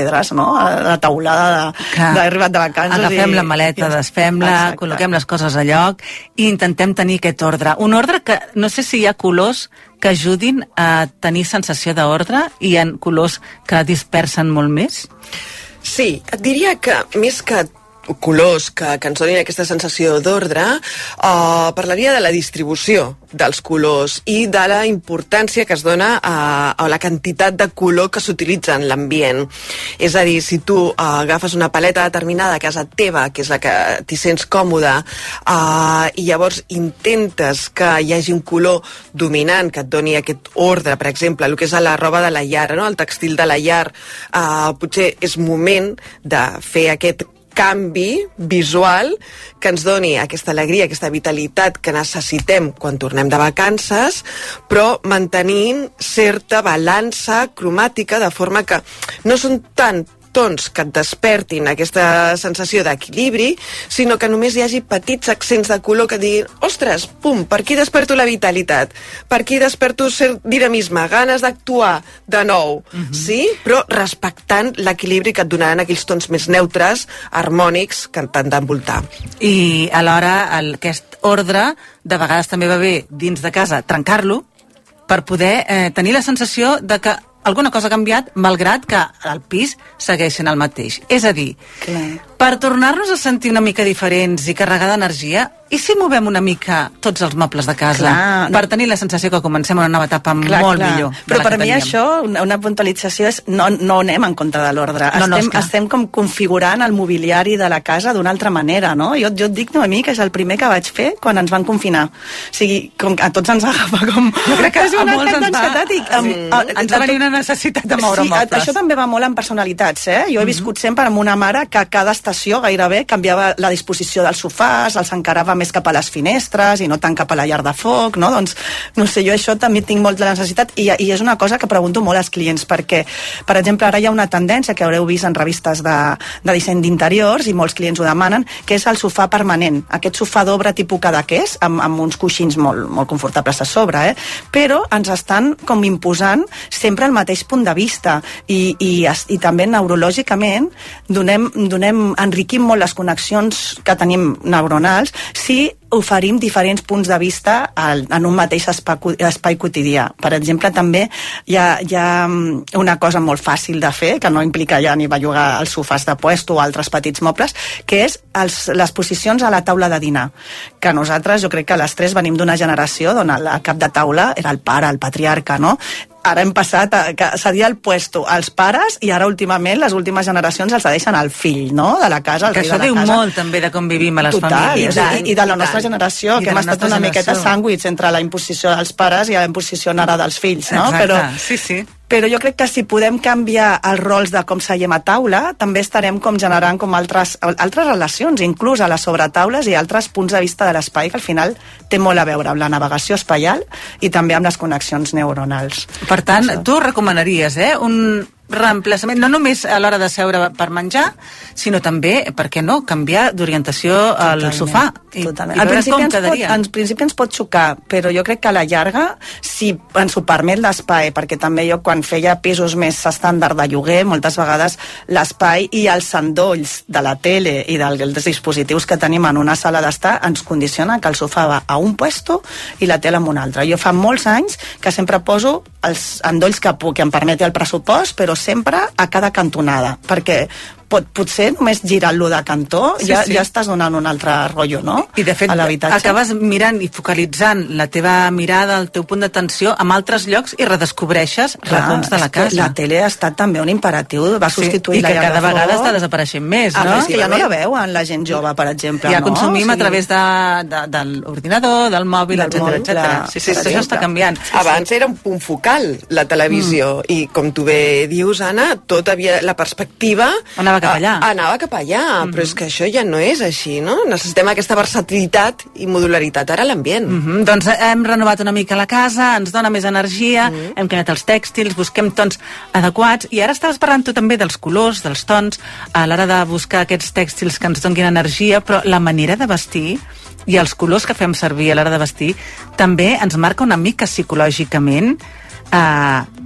pedres, no? A la taulada d'haver arribat de vacances. Agafem i, la maleta, i... desfem-la, col·loquem les coses a lloc i intentem tenir aquest ordre. Un ordre que no sé si hi ha colors que ajudin a tenir sensació d'ordre i en colors que dispersen molt més? Sí, et diria que més que colors que, que ens donin aquesta sensació d'ordre, uh, parlaria de la distribució dels colors i de la importància que es dona a, a la quantitat de color que s'utilitza en l'ambient. És a dir, si tu uh, agafes una paleta determinada a casa teva, que és la que t'hi sents còmode, uh, i llavors intentes que hi hagi un color dominant que et doni aquest ordre, per exemple, el que és a la roba de la llar, no? El textil de la llar, uh, potser és moment de fer aquest canvi visual que ens doni aquesta alegria, aquesta vitalitat que necessitem quan tornem de vacances, però mantenint certa balança cromàtica, de forma que no són tant tons que et despertin aquesta sensació d'equilibri, sinó que només hi hagi petits accents de color que diguin, ostres, pum, per aquí desperto la vitalitat, per aquí desperto cert dinamisme, ganes d'actuar de nou, uh-huh. sí? Però respectant l'equilibri que et donaran aquells tons més neutres, harmònics, que t'han d'envoltar. I alhora el, aquest ordre de vegades també va bé dins de casa trencar-lo per poder eh, tenir la sensació de que alguna cosa ha canviat, malgrat que el pis segueix sent el mateix. És a dir, clar, per tornar-nos a sentir una mica diferents i carregar d'energia, i si movem una mica tots els mobles de casa, clar, per tenir la sensació que comencem una nova etapa clar, molt clar. millor. Però per mi teníem. Això, una, una puntualització és no, no anem en contra de l'ordre. No, estem, no, estem com configurant el mobiliari de la casa d'una altra manera, no? Jo, jo et dic, Noemí, que és el primer que vaig fer quan ens van confinar. O sigui, com a tots ens agafa com... Jo crec que és una a molts ens va... I, amb, sí. a, ens va venir una necessitat de moure sí, mobles. Això també va molt en personalitats, eh? Jo he viscut mm-hmm. sempre amb una mare que a cada estació gairebé canviava la disposició dels sofàs, els encarava més cap a les finestres i no tant cap a la llar de foc, no? Doncs, no sé, jo això també tinc molt de la necessitat i, i és una cosa que pregunto molt als clients perquè, per exemple, ara hi ha una tendència que haureu vist en revistes de, de disseny d'interiors i molts clients ho demanen, que és el sofà permanent, aquest sofà d'obra tipus cadaqués, amb, amb uns coixins molt, molt confortables a sobre, eh? Però ens estan com imposant sempre el mateix punt de vista i, i, i també neurològicament donem, donem, enriquim molt les connexions que tenim neuronals si oferim diferents punts de vista al, en un mateix espai, espai quotidià. Per exemple, també hi ha, hi ha una cosa molt fàcil de fer, que no implica ja ni bellugar els sofàs de puesto o altres petits mobles, que és els, les posicions a la taula de dinar. Que nosaltres, jo crec que les tres venim d'una generació on el cap de taula era el pare, el patriarca, no? Ara hem passat a que cedia el puesto als pares i ara últimament les últimes generacions els deixen al fill, no?, de la casa, el que rei això de la diu casa. molt també de com vivim a les Total, famílies. I, i de la nostra generació, I que hem estat una generació. miqueta sàndwich entre la imposició dels pares i la imposició ara dels fills, no? Exacte, però, sí, sí. Però jo crec que si podem canviar els rols de com seiem a taula, també estarem com generant com altres, altres relacions, inclús a les sobretaules i altres punts de vista de l'espai, que al final té molt a veure amb la navegació espaial i també amb les connexions neuronals. Per tant, Això. tu recomanaries, eh, un reemplaçament, no només a l'hora de seure per menjar, sinó també, per què no, canviar d'orientació al sofà i, Totalment. i Al veure principi com ens quedaria. Pot, en principi ens pot xocar, però jo crec que a la llarga, si ens ho permet l'espai, perquè també jo quan feia pisos més estàndard de lloguer, moltes vegades l'espai i els endolls de la tele i dels dispositius que tenim en una sala d'estar ens condiciona que el sofà va a un puesto i la tele en un altre. Jo fa molts anys que sempre poso els endolls que, puc, que em permeti el pressupost, però sempre a cada cantonada, perquè pot, potser només girant-lo de cantó sí, ja, sí. ja estàs donant un altre rotllo, no? I de fet, a l'habitatge. Acabes mirant i focalitzant la teva mirada, el teu punt d'atenció en altres llocs i redescobreixes Clar, racons de la casa. La tele ha estat també un imperatiu, va substituir sí, la i que cada vegada està desapareixent més, ah, no? És que ja no la veuen la gent jove, per exemple. Ja no? consumim o sigui... a través de, de, de l'ordinador, del mòbil, etcètera, etcètera. Sí, sí, sí, això està canviant. Abans era un punt focal, la televisió, mm. i com tu bé dius, Anna, tot havia la perspectiva... Anava cap allà. A, anava cap allà, mm-hmm. però és que això ja no és així, no? Necessitem aquesta versatilitat i modularitat ara a l'ambient. Mm-hmm. Doncs hem renovat una mica la casa, ens dona més energia, mm-hmm. hem canviat els tèxtils, busquem tons adequats, i ara estaves parlant tu també dels colors, dels tons, a l'hora de buscar aquests tèxtils que ens donin energia, però la manera de vestir i els colors que fem servir a l'hora de vestir també ens marca una mica psicològicament eh,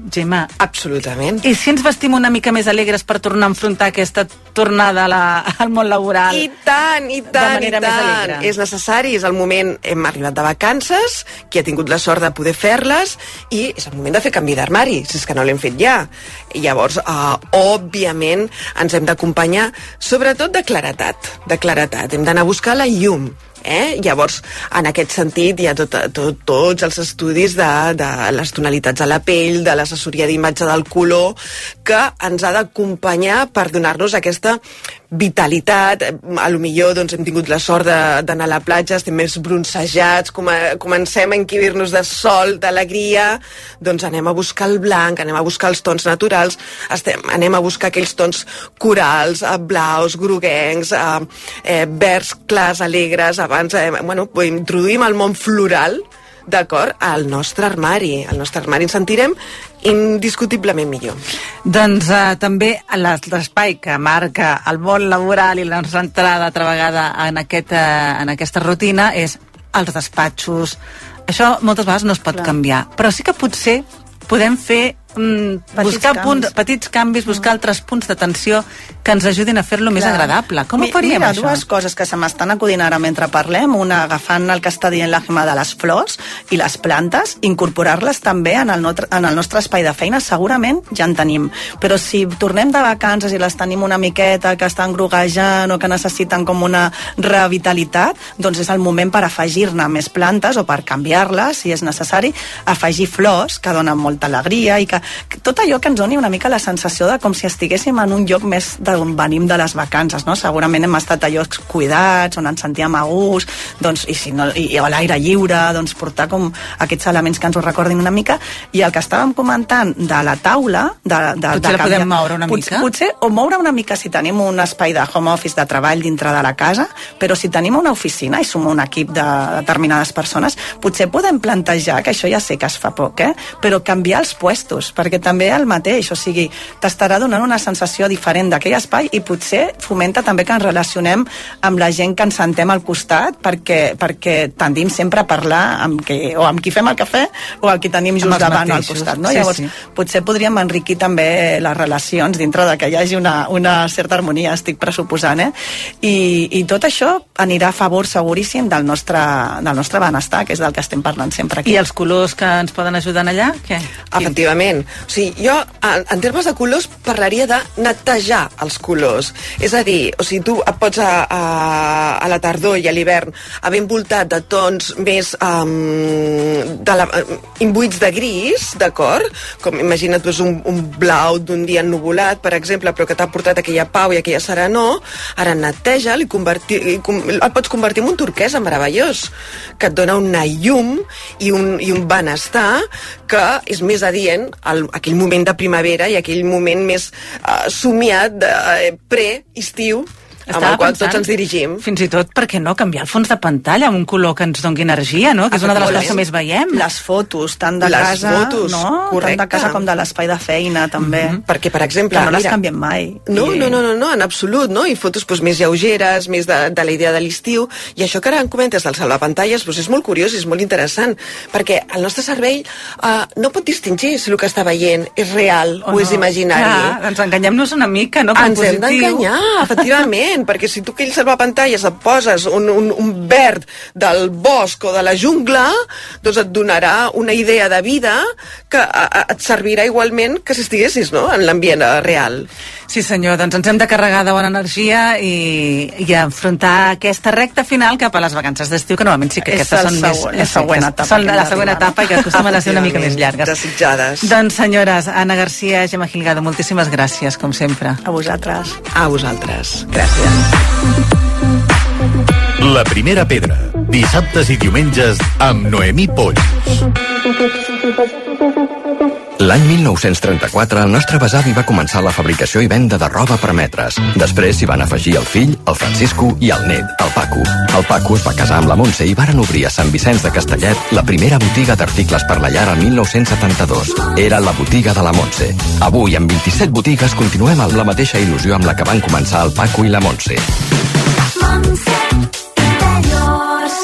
Gemma. Absolutament. I si ens vestim una mica més alegres per tornar a enfrontar aquesta tornada a la, al món laboral? I tant, i tant, i tant. És necessari, és el moment, hem arribat de vacances, qui ha tingut la sort de poder fer-les, i és el moment de fer canvi d'armari, si és que no l'hem fet ja. I llavors, uh, òbviament, ens hem d'acompanyar, sobretot de claretat, de claretat. Hem d'anar a buscar la llum. Eh? Llavors, en aquest sentit, hi ha tot, tot, tots els estudis de, de les tonalitats de la pell, de l'assessoria d'imatge del color, que ens ha d'acompanyar per donar-nos aquesta vitalitat. A lo millor doncs, hem tingut la sort d'anar a la platja, estem més bronzejats, com a, comencem a enquibir-nos de sol, d'alegria, doncs anem a buscar el blanc, anem a buscar els tons naturals, estem, anem a buscar aquells tons corals, eh, blaus, groguencs, eh, eh, verds clars, alegres. Abans eh, bueno, introduïm el món floral, d'acord, al nostre armari. Al nostre armari ens sentirem indiscutiblement millor. Doncs eh, també l'espai que marca el món laboral i la nostra entrada altra vegada en, aquest, eh, en aquesta rutina és els despatxos. Això moltes vegades no es pot Clar. canviar, però sí que potser podem fer mm, Petits buscar canvis. punts, petits canvis, buscar mm. altres punts d'atenció que ens ajudin a fer-lo més agradable. Com Mi, ho faríem, mira, això? dues coses que se m'estan acudint ara mentre parlem. Una, agafant el que està dient la Gemma de les flors i les plantes, incorporar-les també en el, notre, en el nostre espai de feina. Segurament ja en tenim. Però si tornem de vacances i les tenim una miqueta, que estan groguejant o que necessiten com una revitalitat, doncs és el moment per afegir-ne més plantes o per canviar-les, si és necessari, afegir flors, que donen molta alegria i que, que tot allò que ens doni una mica la sensació de com si estiguéssim en un lloc més d'on venim de les vacances, no? Segurament hem estat a llocs cuidats, on ens sentíem a gust, doncs, i, si no, i, i a l'aire lliure, doncs portar com aquests elements que ens ho recordin una mica. I el que estàvem comentant de la taula, de, de, potser de la podem moure una potser, mica? Potser, o moure una mica si tenim un espai de home office de treball dintre de la casa, però si tenim una oficina i som un equip de determinades persones, potser podem plantejar, que això ja sé que es fa poc, eh? Però canviar els puestos, perquè també el mateix, o sigui, t'estarà donant una sensació diferent d'aquell espai i potser fomenta també que ens relacionem amb la gent que ens sentem al costat, perquè, perquè tendim sempre a parlar amb que, o amb qui fem el cafè o amb qui tenim just davant o al costat, no? Sí, Llavors, sí. potser podríem enriquir també les relacions dintre de que hi hagi una, una certa harmonia, estic pressuposant, eh? I, i tot això anirà a favor seguríssim del nostre, del nostre benestar, que és del que estem parlant sempre aquí. I els colors que ens poden ajudar allà? Què? Efectivament. O sigui, jo, en, en termes de colors, parlaria de netejar els colors. És a dir, o sigui, tu et pots a, a, a la tardor i a l'hivern haver envoltat de tons més um, de la, imbuïts de gris, d'acord? Com imagina't doncs, un, un blau d'un dia ennuvolat, per exemple, però que t'ha portat aquella pau i aquella serenor. Ara neteja, li converti, el pots convertir en un turquesa meravellós, que et dona una llum i un, i un benestar que és més adient al, aquell moment de primavera i aquell moment més uh, somiat de uh, pre-estiu amb el qual tots ens dirigim. Fins i tot, per què no, canviar el fons de pantalla amb un color que ens doni energia, no? Que és una de les coses que més veiem. Les fotos, tant de les casa, fotos, no? correcte. Tant de casa com de l'espai de feina, també. Mm-hmm. Perquè, per exemple... Que no les mira, canviem mai. No, I... no, no, no, no, en absolut, no? I fotos doncs, més lleugeres, més de, de la idea de l'estiu. I això que ara en comentes del salvapantalles doncs, és molt curiós, és molt interessant, perquè el nostre cervell uh, no pot distingir si el que està veient és real o, o no. és imaginari. Clar, ens enganyem-nos una mica, no? Com ens positiu. Hem d'enganyar, efectivament, perquè si tu aquell salvapantalles et poses un, un, un verd del bosc o de la jungla, doncs et donarà una idea de vida que a, a, et servirà igualment que si estiguessis, no?, en l'ambient real. Sí senyor, doncs ens hem de carregar de bona energia i, i afrontar aquesta recta final cap a les vacances d'estiu, que normalment sí que és aquestes són següent, més... la següent etapa. Són la següent etapa i que acostumen a ser una mica més llargues. Desitjades. Doncs senyores, Anna Garcia, Gemma Gilgado, moltíssimes gràcies, com sempre. A vosaltres. A vosaltres. Gràcies. La primera pedra, dissabtes i diumenges amb Noemí Polls. L'any mil nou-cents trenta-quatre, el nostre besavi va començar la fabricació i venda de roba per metres. Després s'hi van afegir el fill, el Francisco i el net, el Paco. El Paco es va casar amb la Montse i varen obrir a Sant Vicenç de Castellet la primera botiga d'articles per la llar el mil nou-cents setanta-dos. Era la botiga de la Montse. Avui, amb vint-i-set botigues, continuem amb la mateixa il·lusió amb la que van començar el Paco i la Montse. Montse Interiors.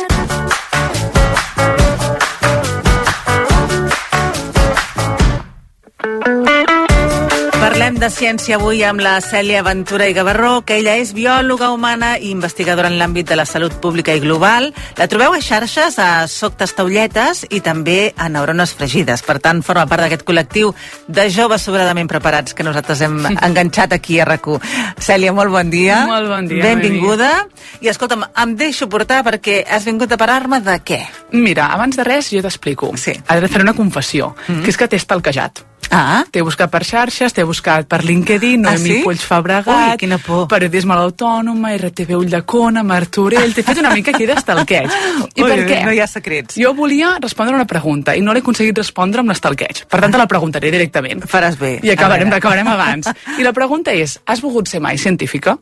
de ciència avui amb la Cèlia Ventura i Gavarró, que ella és biòloga humana i investigadora en l'àmbit de la salut pública i global. La trobeu a xarxes, a Soc Tastaulletes i també a Neurones Fregides. Per tant, forma part d'aquest col·lectiu de joves sobradament preparats que nosaltres hem enganxat aquí a RAC u. Cèlia, molt bon dia. Molt bon dia. Benvinguda. I escolta'm, em deixo portar perquè has vingut a parar-me de què? Mira, abans de res jo t'explico. Sí. He de fer una confessió, mm-hmm. que és que t'he stalkejat. Ah. T'he buscat per xarxes, t'he buscat per LinkedIn, ah, Noemí sí? Polls Fabregat, Ui, quina por. Periodisme a l'Autònoma, R T V Ulldecona, Martorell... T'he fet una mica aquí d'estalqueig. I Ui, per què? No hi ha secrets. Jo volia respondre una pregunta i no l'he aconseguit respondre amb l'estalqueig. Per tant, te la preguntaré directament. Faràs bé. I acabarem, acabarem abans. I la pregunta és, has volgut ser mai científica?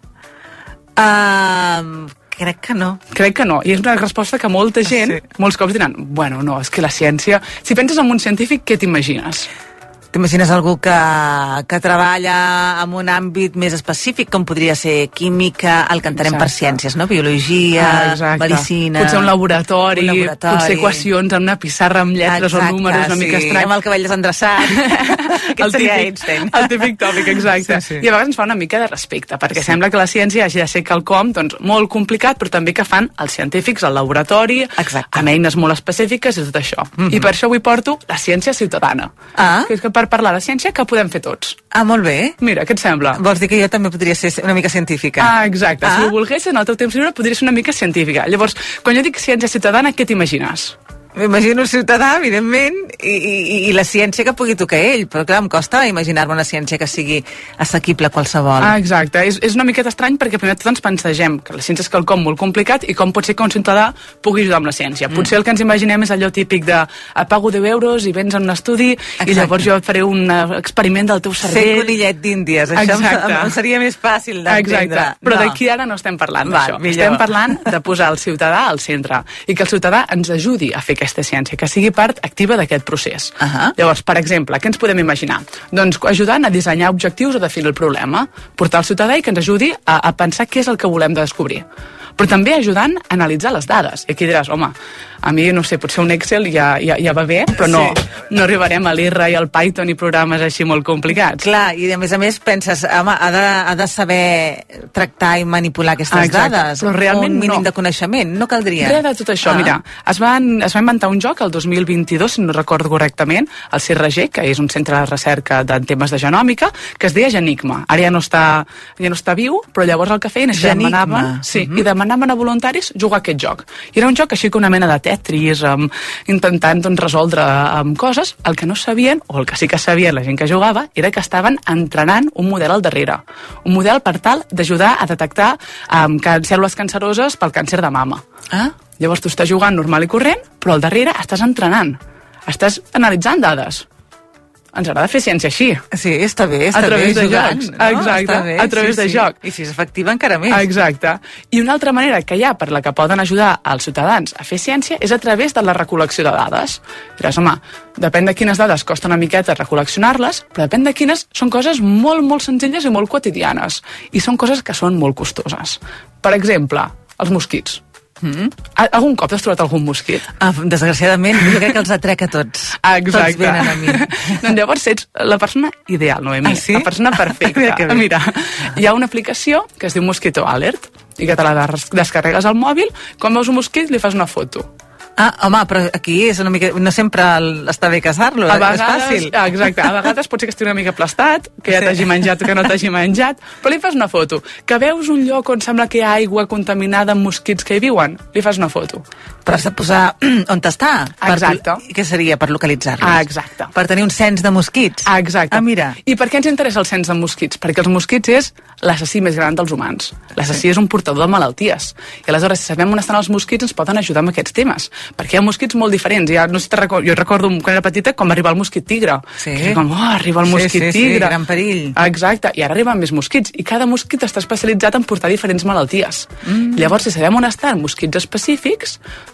Uh, crec que no. Crec que no. I és una resposta que molta gent, sí. molts cops diran, bueno, no, és que la ciència... Si penses en un científic, què t'imagines? T'imagines algú que, que treballa en un àmbit més específic, com podria ser química, el que entenem per ciències, no? Biologia, ah, medicina... Potser un laboratori, un laboratori, potser equacions en una pissarra amb lletres exacte, o números una sí, mica estrany. Amb el cabell desendreçat. el, típic, el típic tòpic, exacte. Sí, sí. I a vegades ens fa una mica de respecte, perquè sí. sembla que la ciència hagi de ser quelcom doncs, molt complicat, però també que fan els científics al laboratori, exacte. Amb eines molt específiques i tot això. Mm-hmm. I per això avui porto la ciència ciutadana. Ah. Que és que per parlar de ciència que podem fer tots. Ah, molt bé. Mira, què et sembla? Vols dir que jo també podria ser una mica científica? Ah, exacte. Ah. Si ho volgués, en el teu temps lliure podria ser una mica científica. Llavors, quan jo dic ciència ciutadana, què t'imagines? M'imagino un ciutadà, evidentment, i, i, i la ciència que pugui tocar ell, però clar, em costa imaginar-me una ciència que sigui assequible a qualsevol. Ah, exacte. És, és una miqueta estrany perquè primer tot ens pensegem que la ciència és quelcom molt complicat i com pot ser que un ciutadà pugui ajudar amb la ciència. Mm. Potser el que ens imaginem és allò típic de pago deu euros i vens a un estudi exacte. I llavors jo et faré un experiment del teu cervell. Ser conillet d'Índies, això em, em seria més fàcil d'entendre. Exacte. Però no. D'aquí ara no estem parlant d'això. Estem parlant de posar el ciutadà al centre i que el ciutadà ens ajudi a fer aquesta ciència, que sigui part activa d'aquest procés. Uh-huh. Llavors, per exemple, què ens podem imaginar? Doncs ajudant a dissenyar objectius o definir el problema, portar el ciutadà i que ens ajudi a, a pensar què és el que volem de descobrir. Però també ajudant a analitzar les dades. I aquí diràs, home, a mi, no sé, potser un Excel ja, ja, ja va bé, però no, sí. no arribarem a l'I R I, al Python i programes així molt complicats. Clar, i a més a més penses, home, ha de, ha de saber tractar i manipular aquestes Exacte. Dades. Però realment un mínim no. de coneixement, no caldria. Res de tot això, ah. mira, es va, es va inventar un joc el dos mil vint-i-dos, si no recordo correctament, al C R G, que és un centre de recerca de temes de genòmica, que es deia Genigma. Ara ja no està, ja no està viu, però llavors el que feien és que demanaven, sí, uh-huh. i demanaven a voluntaris jugar a aquest joc. I era un joc així que una mena de Tetris, um, intentant doncs, resoldre um, coses. El que no sabien, o el que sí que sabien la gent que jugava, era que estaven entrenant un model al darrere. Un model per tal d'ajudar a detectar um, cèl·lules canceroses pel càncer de mama. Ah? Llavors tu estàs jugant normal i corrent, però al darrere estàs entrenant. Estàs analitzant dades. Ens agrada fer ciència així. Sí, està bé, està a través bé de jugant, jocs. No? Exacte, bé, a través sí, de sí. joc. I si és efectiva encara més. Exacte. I una altra manera que hi ha per la que poden ajudar els ciutadans a fer ciència és a través de la recol·lecció de dades. Diràs, home, depèn de quines dades costa una miqueta recol·leccionar-les, però depèn de quines són coses molt, molt senzilles i molt quotidianes. I són coses que són molt costoses. Per exemple, els mosquits. Mm. Algun cop t'has trobat algun mosquit? Ah, desgraciadament, jo crec que els atrec a tots. Ah, exacte. Tots venen a mi. Doncs llavors ets la persona ideal, Noemí. Ah, sí? La persona perfecta. Mira, hi ha una aplicació que es diu Mosquito Alert i que te la descarregues al mòbil, quan veus un mosquit li fas una foto. Ah, home, però aquí és una mica... No sempre està bé casar-lo, és fàcil. Exacte, a vegades pot ser que estigui una mica aplastat, que ja sí. t'hagi menjat o que no t'hagi menjat, però li fas una foto. Que veus un lloc on sembla que hi ha aigua contaminada amb mosquits que hi viuen, li fas una foto. Però has de posar on està. Exacte. Per, què seria? Per localitzar-los? Ah, exacte. Per tenir un cens de mosquits? Ah, exacte. Ah, mira. I per què ens interessa el cens de mosquits? Perquè els mosquits és l'assassí més gran dels humans. L'assassí sí. és un portador de malalties. I aleshores, si sabem on estan els mosquits, ens poden ajudar amb aquests temes. Perquè hi ha mosquits molt diferents. Ja, no sé si recordo, jo recordo quan era petita com arriba el mosquit tigre. Sí. Que com, oh, arriba el mosquit sí, sí, tigre. Sí, gran perill. Exacte. I ara arriben més mosquits. I cada mosquit està especialitzat en portar diferents malalties. Mm. Llavors, si sabem on estan mosquits específics,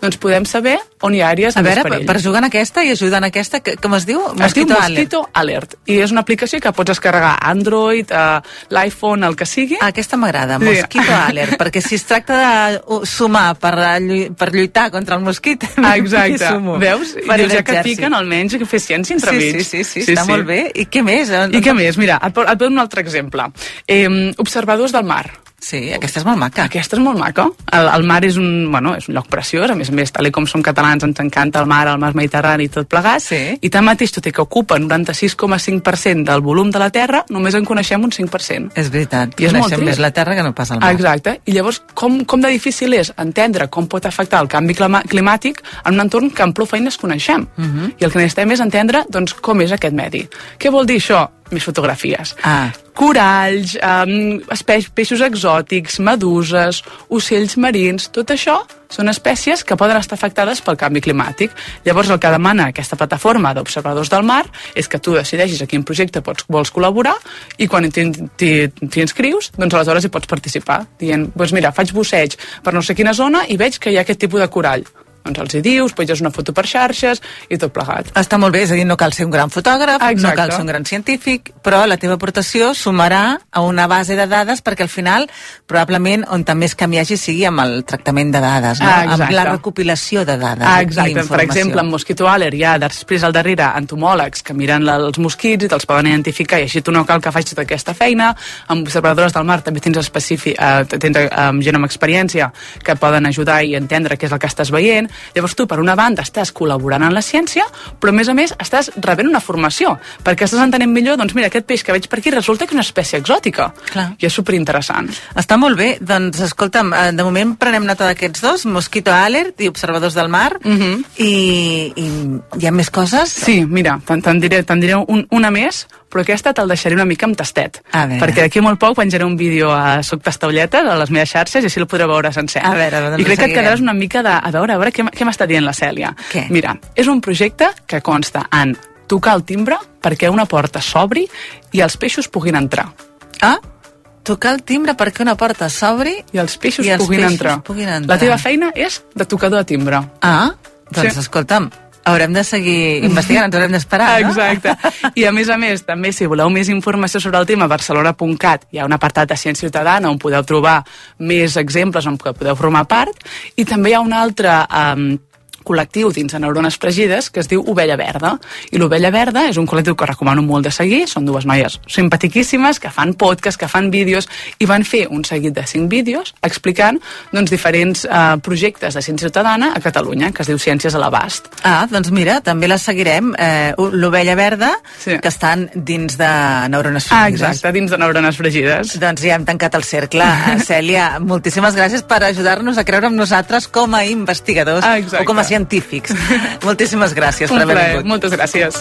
doncs podem saber on hi ha àrees a de veure, més perill. per jugar en aquesta i ajudar en aquesta, que, com es diu? Es diu Mosquito Mosquito Alert. I és una aplicació que pots descarregar a Android, a l'iPhone, el que sigui. Ah, aquesta m'agrada, Sí. Mosquito Alert, perquè si es tracta de uh, sumar per, llu- per lluitar contra el mosquit... Ah, exacte. sumo. Veus? Per I ja que l'exèrcit. piquen, almenys que fer ciència entre Sí, mig. sí, sí, sí, està molt bé. I què més? I què més? Mira, et, po- et dono un altre exemple. Eh, observadors del mar. Sí, aquesta és molt maca. Aquesta és molt maca. El, el mar és un, bueno, és un lloc preciós, a més a més, tal com som catalans, ens encanta el mar, el mar Mediterrani i tot plegat, Sí. i tanmateix, tot i que ocupa noranta-sis coma cinc per cent del volum de la Terra, només en coneixem un cinc per cent. És veritat, I és molt coneixem trist. més la Terra que no pas el mar. Ah, exacte. I llavors, com, com de difícil és entendre com pot afectar el canvi clima climàtic en un entorn que amb prou feines coneixem. Uh -huh. I el que necessitem és entendre doncs, com és aquest medi. Què vol dir això? Més fotografies. Ah. Coralls, um, peixos exòtics, meduses, ocells marins, tot això són espècies que poden estar afectades pel canvi climàtic. Llavors el que demana aquesta plataforma d'observadors del mar és que tu decideixis a quin projecte pots, vols col·laborar i quan t'hi inscrius, doncs aleshores hi pots participar, dient, doncs mira, faig busseig per no sé quina zona i veig que hi ha aquest tipus de corall. Doncs els hi dius, penges una foto per xarxes i tot plegat. Està molt bé, és a dir, no cal ser un gran fotògraf, Exacte. no cal ser un gran científic, però la teva aportació sumarà a una base de dades perquè al final, probablement, on també es canvi hagi sigui amb el tractament de dades, no? Ah, amb exacte. la recopilació de dades. Ah, i exacte. Per informació. exemple, en Mosquito Alert hi ha després al darrere entomòlegs que miren la, els mosquits i te'ls poden identificar i així tu no cal que facis tota aquesta feina. Amb observadores del mar també tens, específic, eh, tens eh, gent amb experiència que poden ajudar i entendre què és el que estàs veient. Llavors tu, per una banda, estàs col·laborant en la ciència, però a més a més estàs rebent una formació, perquè estàs entenent millor, doncs mira, aquest peix que veig per aquí resulta que és una espècie exòtica. Clar. I és superinteressant. Està molt bé, doncs escolta'm, eh, de moment prenem nota d'aquests dos, Mosquito Alert i Observadors del Mar, Uh -huh. i, i hi ha més coses? Sí, mira, te'n te diré, te diré un, una més, però aquesta te'l deixaré una mica amb tastet. A veure. Perquè d'aquí a molt poc penjaré un vídeo a Soc Tastaulletes, a les meves xarxes, i així el podreu veure sencer. A veure, doncs I crec que et seguirem. quedaràs una mica de... A veure, a veure què, m- què m'està dient la Cèlia. Què? Mira, és un projecte que consta en tocar el timbre perquè una porta s'obri i els peixos puguin entrar. Ah, tocar el timbre perquè una porta s'obri I els peixos, i els puguin, peixos entrar. puguin entrar. La teva feina és de tocador de timbre. Ah, doncs Sí. escolta'm, haurem de seguir investigant, ens haurem d'esperar, no? Exacte. I a més a més, també, si voleu més informació sobre el tema, a barcelona punt cat hi ha un apartat de Ciència Ciutadana on podeu trobar més exemples on podeu formar part, i també hi ha un altre um, col·lectiu dins de Neurones Fregides que es diu Ovella Verda, i l'Ovella Verda és un col·lectiu que recomano molt de seguir, són dues noies simpatiquíssimes que fan podcast, que fan vídeos, i van fer un seguit de cinc vídeos explicant doncs, diferents uh, projectes de ciència ciutadana a Catalunya, que es diu Ciències a l'abast. Ah, doncs mira, també la seguirem, eh, l'Ovella Verda, Sí. que estan dins de Neurones Ah, Fregides. exacte, dins de Neurones Fregides. Doncs ja hem tancat el cercle. Eh, Cèlia, moltíssimes gràcies per ajudar-nos a creure en nosaltres com a investigadors Ah, exacte. o com a científics. Moltíssimes gràcies Un per haver plaer, vingut. moltes gràcies.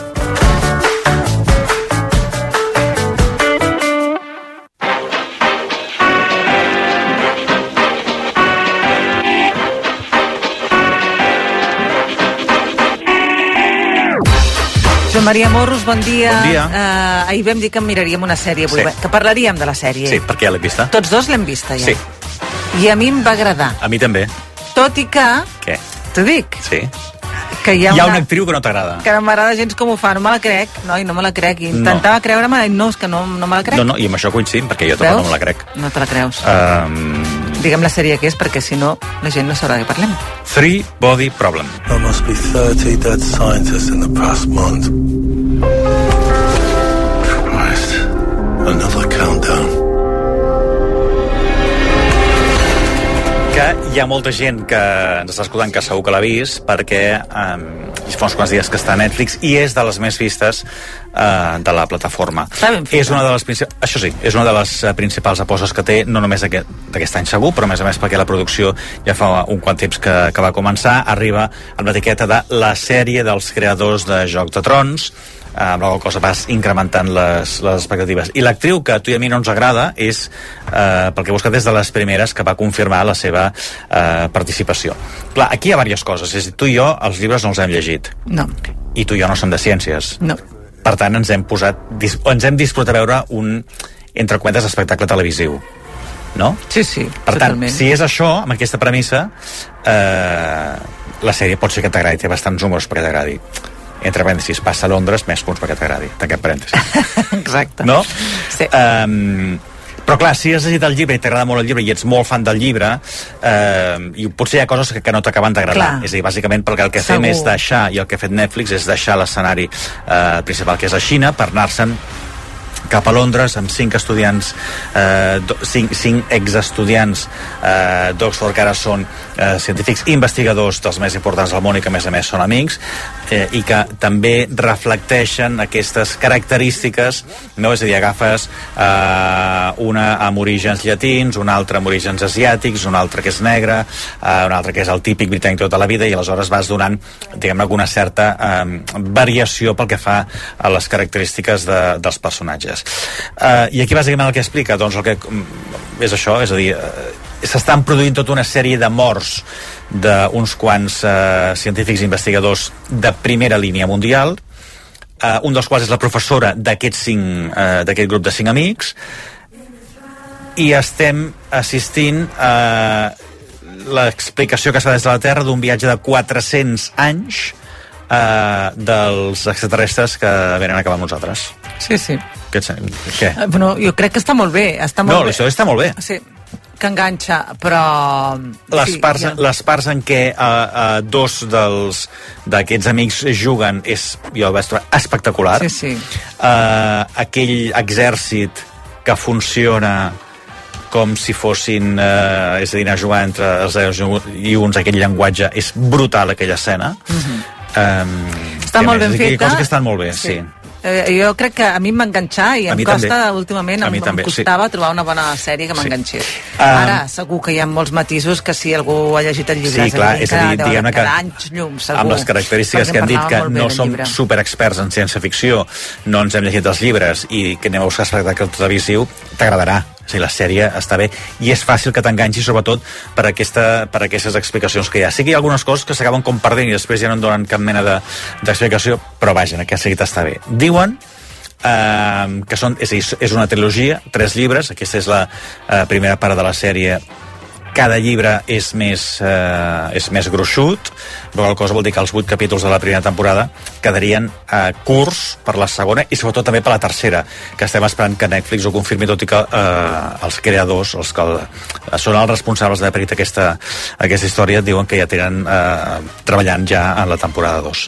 Joan Maria Morros, bon dia. Bon dia. Uh, ahir vam dir que miraríem una sèrie avui, Sí. que parlaríem de la sèrie. Sí, perquè ja l'he vista. Tots dos l'hem vista ja. Sí. I a mi em va agradar. A mi també. Tot i que, Què? t'ho dic, Sí. que hi ha, Hi ha una, una actriu que no t'agrada. que no m'agrada gens com ho fa, no me la crec, no, i no me la crec. I intentava creure-me, i no, és que no, no me la crec. No, no, i amb això coincidim, perquè jo tampoc no me la crec. No te la creus. Um, Diguem la sèrie que és, perquè si no, la gent no sabrà de què parlem. Three Body Problem. There must be thirty dead scientists in the past month. Christ. Another countdown. Que hi ha molta gent que ens està escoltant que segur que l'ha vist, perquè um, fa uns quants dies que està a Netflix i és de les més vistes uh, de la plataforma. És una de les princip- Això sí, és una de les uh, principals apostes que té, no només aquest, d'aquest any segur, però a més a més perquè la producció ja fa un quant temps que, que va començar, arriba amb l'etiqueta de la sèrie dels creadors de Joc de Trons, amb la qual cosa vas incrementant les, les expectatives. I l'actriu que a tu i a mi no ens agrada és, eh, pel que he buscat des de les primeres, que va confirmar la seva eh, participació. Clar, aquí hi ha diverses coses. És a dir, tu i jo els llibres no els hem llegit. No. I tu i jo no som de ciències. No. Per tant, ens hem posat, dis- o ens hem disfrutat a veure un, entre cometes, espectacle televisiu. No? Sí, sí, Per tant, totalment. si és això, amb aquesta premissa, eh, la sèrie pot ser que t'agradi, té bastants números perquè t'agradi. Entre parèntesis, passa a Londres, més punts perquè t'agradi. Tanquem parèntesis. Exacte. No? Sí. Um, però clar, si has llegit el llibre i t'agrada molt el llibre i ets molt fan del llibre, eh, i potser hi ha coses que, que no t'acaben d'agradar. És a dir, bàsicament perquè el que Segur. fem és deixar, i el que ha fet Netflix és deixar l'escenari eh, principal, que és la Xina, per anar-se'n cap a Londres amb cinc estudiants, eh, cinc, cinc exestudiants eh, d'Oxford, que ara són eh, científics investigadors dels més importants del món i que a més a més són amics, eh, i que també reflecteixen aquestes característiques, no? És a dir, agafes eh, una amb orígens llatins, una altra amb orígens asiàtics, una altra que és negra, eh, una altra que és el típic britànic tota la vida, i aleshores vas donant, diguem-ne, alguna certa eh, variació pel que fa a les característiques de, dels personatges. Uh, i aquí bàsicament el que explica doncs el que és això, és a dir, uh, s'estan produint tota una sèrie de morts d'uns quants uh, científics investigadors de primera línia mundial, uh, un dels quals és la professora d'aquests cinc uh, d'aquest grup de cinc amics, i estem assistint a l'explicació que s'ha des de la Terra d'un viatge de quatre-cents anys uh, dels extraterrestres que venen a acabar amb nosaltres. Sí, sí. Què? Què? Bueno, jo crec que està molt bé. Està molt no, bé. això està molt bé. Sí, que enganxa, però... Les, sí, parts, ja. les parts en què uh, uh, dos dels d'aquests amics juguen és, jo ho vaig trobar espectacular. Sí, sí. Uh, aquell exèrcit que funciona com si fossin, uh, és a dir, anar a jugar entre els zeros i uns, aquell llenguatge, és brutal, aquella escena. Mm-hmm. um, Està molt ben feta. Coses que estan molt bé, sí. sí. Eh, jo crec que a mi m'enganxar i a em costa també. últimament, em, em costava sí. trobar una bona sèrie que m'enganxés. Sí. Um, Ara, segur que hi ha molts matisos que si algú ha llegit el llibre, sí, clar, és a dir, diguem-ne que anys llum, segur, amb les característiques que hem dit que no som superexperts en ciència-ficció, no ens hem llegit els llibres i que anem a buscar espectacle televisiu, t'agradarà. O sigui, la sèrie està bé i és fàcil que t'enganxi, sobretot per, aquesta, per aquestes explicacions que hi ha. Sí que hi ha algunes coses que s'acaben com perdent i després ja no en donen cap mena d'explicació, de, però vaja, en aquest seguit està bé. Diuen eh, que són, és, és una trilogia, tres llibres, aquesta és la eh, primera part de la sèrie. Cada llibre és més, eh, és més gruixut, però la cosa vol dir que els vuit capítols de la primera temporada quedarien eh, curts per la segona i sobretot també per la tercera, que estem esperant que Netflix ho confirmi, tot i que eh, els creadors, els que eh, són els responsables d'haver parit aquesta, aquesta història, diuen que ja tenen eh, treballant ja en la temporada dos.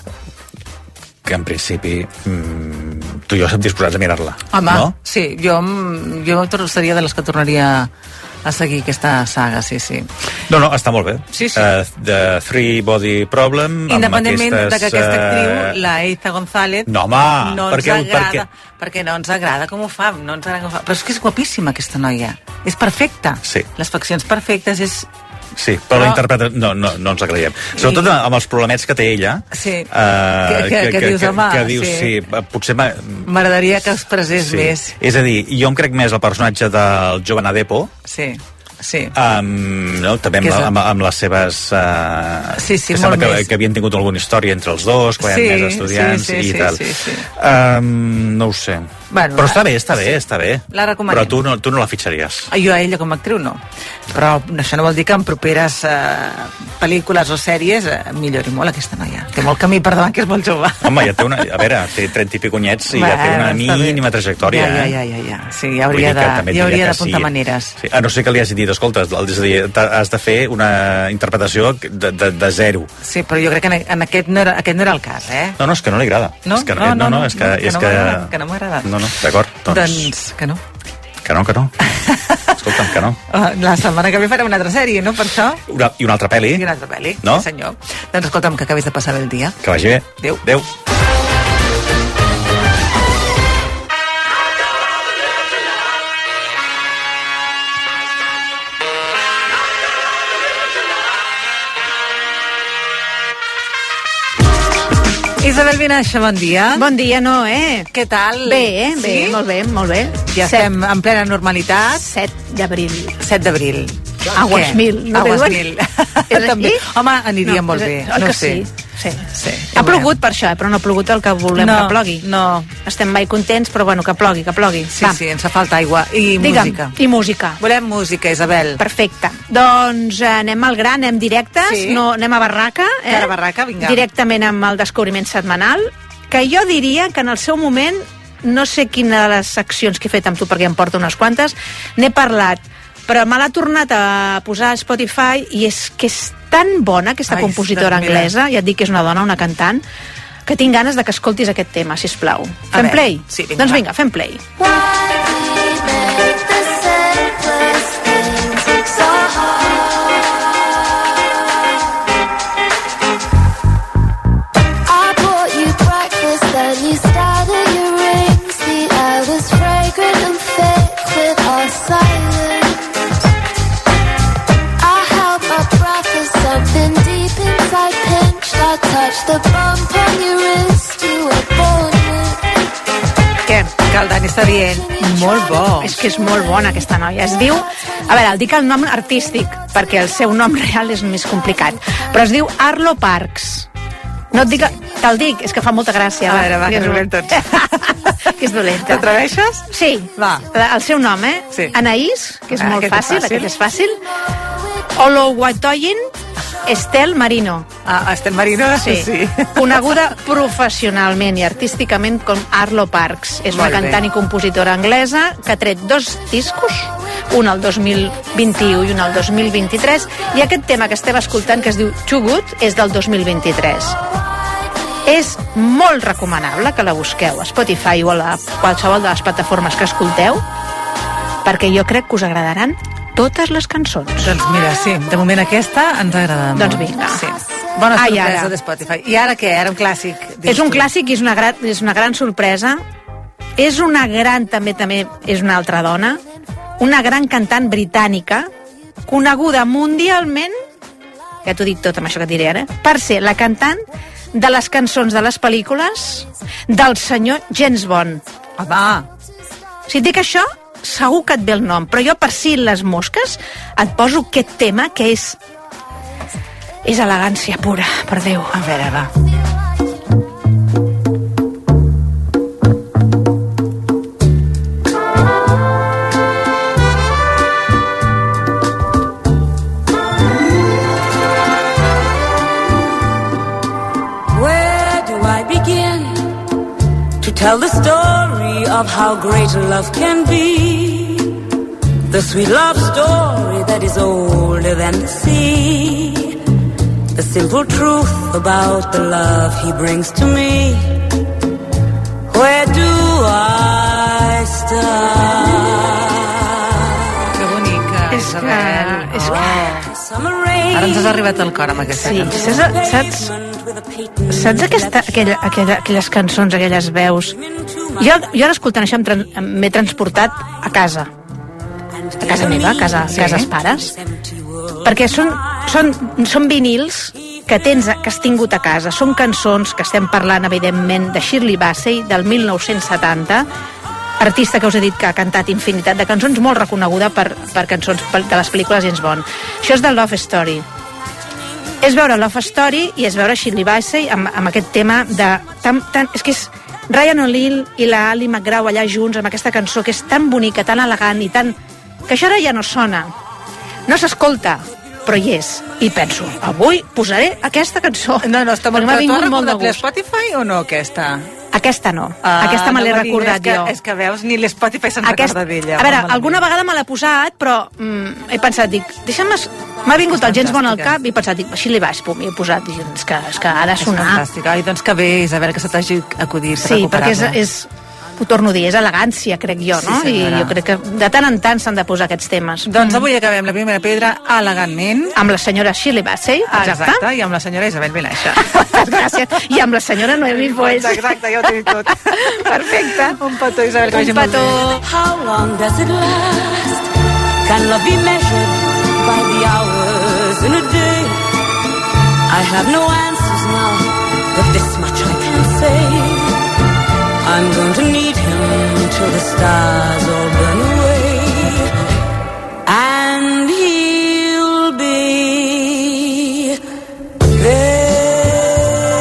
Que en principi mmm, tu i jo estem disposats a mirar-la. Home, no? Sí, jo, jo seria de les que tornaria a seguir aquesta saga, sí, sí. No, no, està molt bé. Sí, sí. Uh, The Three Body Problem... Independentment aquestes, de que aquesta uh... actriu, la Eiza González... No, home! No ens perquè, agrada, perquè... perquè no ens agrada com ho fa, no ens agrada com ho fa. Però és que és guapíssima, aquesta noia. És perfecta. Sí. Les faccions perfectes, és... Sí, però, però... la interpreta... No, no, no ens aclaiem. Sobretot I... amb els problemets que té ella. Sí, uh, que, que, que, que dius, home... Que, que dius, sí, sí potser... M'agradaria que expressés sí. més. És a dir, jo em crec més el personatge del Jovan Adepo. Sí. Sí. Um, no, també amb, és... amb, amb les seves uh, sí, sí, que sembla que, més. que havien tingut alguna història entre els dos quan sí, hi ha més estudiants sí, sí, i sí, tal sí, sí. Um, no ho sé, bueno, però està bé, està bé, està bé. La recomanem. Però tu no, tu no la fitxaries. Jo a ella com a actriu no, però això no vol dir que en properes uh, pel·lícules o sèries uh, millori molt aquesta noia. Té molt camí per davant, que és molt jove. Home, ja té una, a veure, té trenta i pico anyets i bueno, ja té una mínima trajectòria. Ja, ja, ja, ja, ja. Sí, ja hauria de, ja hauria d'apuntar sí. maneres. Sí. A no ser que li hagi dit, escolta, és a dir, has de fer una interpretació de, de, de zero. Sí, però jo crec que en, en aquest, no era, aquest no era el cas, eh? No, no, és que no li agrada. No? És que, no, no, no, no, és que, no, que, és no que... que no m'ha agradat. No, no, d'acord. Doncs... doncs que no. Que no, que no. Escolta'm, que no. La setmana que ve farem una altra sèrie, no, per això? Una, I una altra pel·li. I una altra pel·li, no? Sí, senyor. Doncs escolta'm, que acabis de passar bé el dia. Que vagi bé. Adéu. Adéu. Isabel Vinaixa, bon dia. Bon dia, no, eh? Què tal? Bé, eh? Bé, sí? molt bé, molt bé. Ja set. Estem en plena normalitat. set d'abril. set d'abril. Aguas mil. No Aguas mil. És també. Home, aniria no, molt bé. El no que sé. sí. Sí. sí ha plogut per això, eh? Però no ha plogut el que volem no, que plogui. No. Estem mai contents, però bueno, que plogui, que plogui. Sí, Va. sí, ens fa falta aigua i Digue'm, música. I música. Volem música, Isabel. Perfecte. Doncs eh, anem al gran, anem directes, sí. no, anem a barraca. Eh? A barraca, vinga. Directament amb el descobriment setmanal, que jo diria que en el seu moment, no sé quina de les seccions que he fet amb tu, perquè em porta unes quantes, n'he parlat, però me l'ha tornat a posar a Spotify i és que és tan bona aquesta Ai, compositora doncs anglesa, ja et dic que és una dona, una cantant, que tinc ganes de que escoltis aquest tema, sisplau. Fem veure, play? Sí, vinga, doncs va. vinga, fem play. Què? Que el Dani està dient, molt bo. És que és molt bona aquesta noia. Es diu, a veure, el dic el nom artístic, perquè el seu nom real és més complicat, però es diu Arlo Parks. No et dic, te'l dic, és que fa molta gràcia. A veure, va, que riurem tots. Que és dolenta. T'atreveixes? Sí. Va. El seu nom, eh? Sí. Anaïs, que és Ah, molt aquest és fàcil, fàcil. aquest és fàcil. Oluwatoyin Estel Marino. Ah, Estel Marino, sí. sí. Coneguda professionalment i artísticament com Arlo Parks. És una Molt bé. cantant i compositora anglesa que ha tret dos discos, un el dos mil vint-i-u i un el dos mil vint-i-tres, i aquest tema que estem escoltant, que es diu Too Good, és del dos mil vint-i-tres. És molt recomanable que la busqueu a Spotify o a la, qualsevol de les plataformes que escolteu, perquè jo crec que us agradaran totes les cançons. Doncs mira, sí, de moment aquesta ens agrada molt. Doncs vinga. Sí. Bona Ai, sorpresa ara. de Spotify. I ara què? Era un clàssic? dius És un tu. clàssic i és una, gran, és una gran sorpresa. És una gran, també també és una altra dona, una gran cantant britànica, coneguda mundialment, ja t'ho dic tot amb això que et diré ara, per ser la cantant de les cançons de les pel·lícules del senyor James Bond. Home! Si et dic això, segur que et ve el nom, però jo per si les mosques et poso aquest tema que és és elegància pura, per Déu. A veure, va. Where do I begin to tell the story of how great love can be? The sweet love story that is older than the sea. The simple truth about the love he brings to me. Where do I start? Que bonica, És que... Isabel. És que... Ara ens has arribat al cor amb aquesta Sí, cançó. saps, saps, saps aquesta, aquella, aquella, aquelles cançons, aquelles veus? Jo, jo ara escoltant això em tran- m'he transportat a casa. A casa meva, a casa, a Sí. cases pares. Perquè són, són, són vinils que tens, que has tingut a casa. Són cançons que estem parlant, evidentment, de Shirley Bassey, del mil nou-cents setanta, artista que us he dit que ha cantat infinitat de cançons, molt reconeguda per, per cançons de les pel·lícules James Bond. Això és de Love Story. És veure Love Story i és veure Shirley Bassey amb, amb aquest tema de... Tan, tan, és que és Ryan O'Neill i la Ali MacGraw allà junts amb aquesta cançó que és tan bonica, tan elegant i tan... que això ara ja no sona. No s'escolta, però hi és. I penso, avui posaré aquesta cançó. No, no, està molt... M'ha Però tu vingut has molt de recordat gust. l'Spotify o no, aquesta? Aquesta no. Ah, aquesta me l'he no me diguis, recordat és que, jo. És que veus, ni l'Spotify se'n recorda d'ella. A veure, Molt alguna vegada me l'ha posat, però mm, he pensat, dic, deixa'm... es- M'ha vingut el James Bond al cap i he pensat, dic, així li vaig, pum, i he posat, dic, és que, és que ha de És sonar. fantàstic. Ai, doncs que bé, Isabel, que se t'hagi acudit Sí, perquè és, recuperar-la. és, ho torno a dir, és elegància, crec jo, no? Sí, I senyora. jo crec que de tant en tant s'han de posar aquests temes. Doncs avui acabem la primera pedra elegantment. Amb la senyora Shirley Bassey, exacte. Exacte, i amb la senyora Isabel Vinaixa. Moltes gràcies. I amb la senyora Noemi Polls. Exacte, ja ho tinc tot. Perfecte. Un petó, Isabel, que vagi Un molt petó. bé. How long does it last? Can love be measured by the hours in a day? I have no answers now, but this much I can say. I'm going to need him till the stars all burn away. And he'll be there.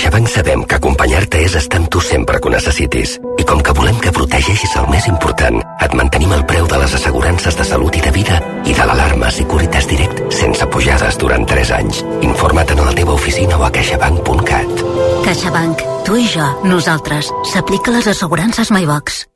CaixaBank sabem que acompanyar-te és estar amb tu sempre que ho necessitis. I com que volem que protegeixis el més important, et mantenim el preu de les assegurances de salut i de vida i de l'alarma Securitas Direct sense pujades durant tres anys. Informa't a la teva oficina o a caixabank punt cat. CaixaBank. Tu i jo. Nosaltres. S'aplica les assegurances MyBox.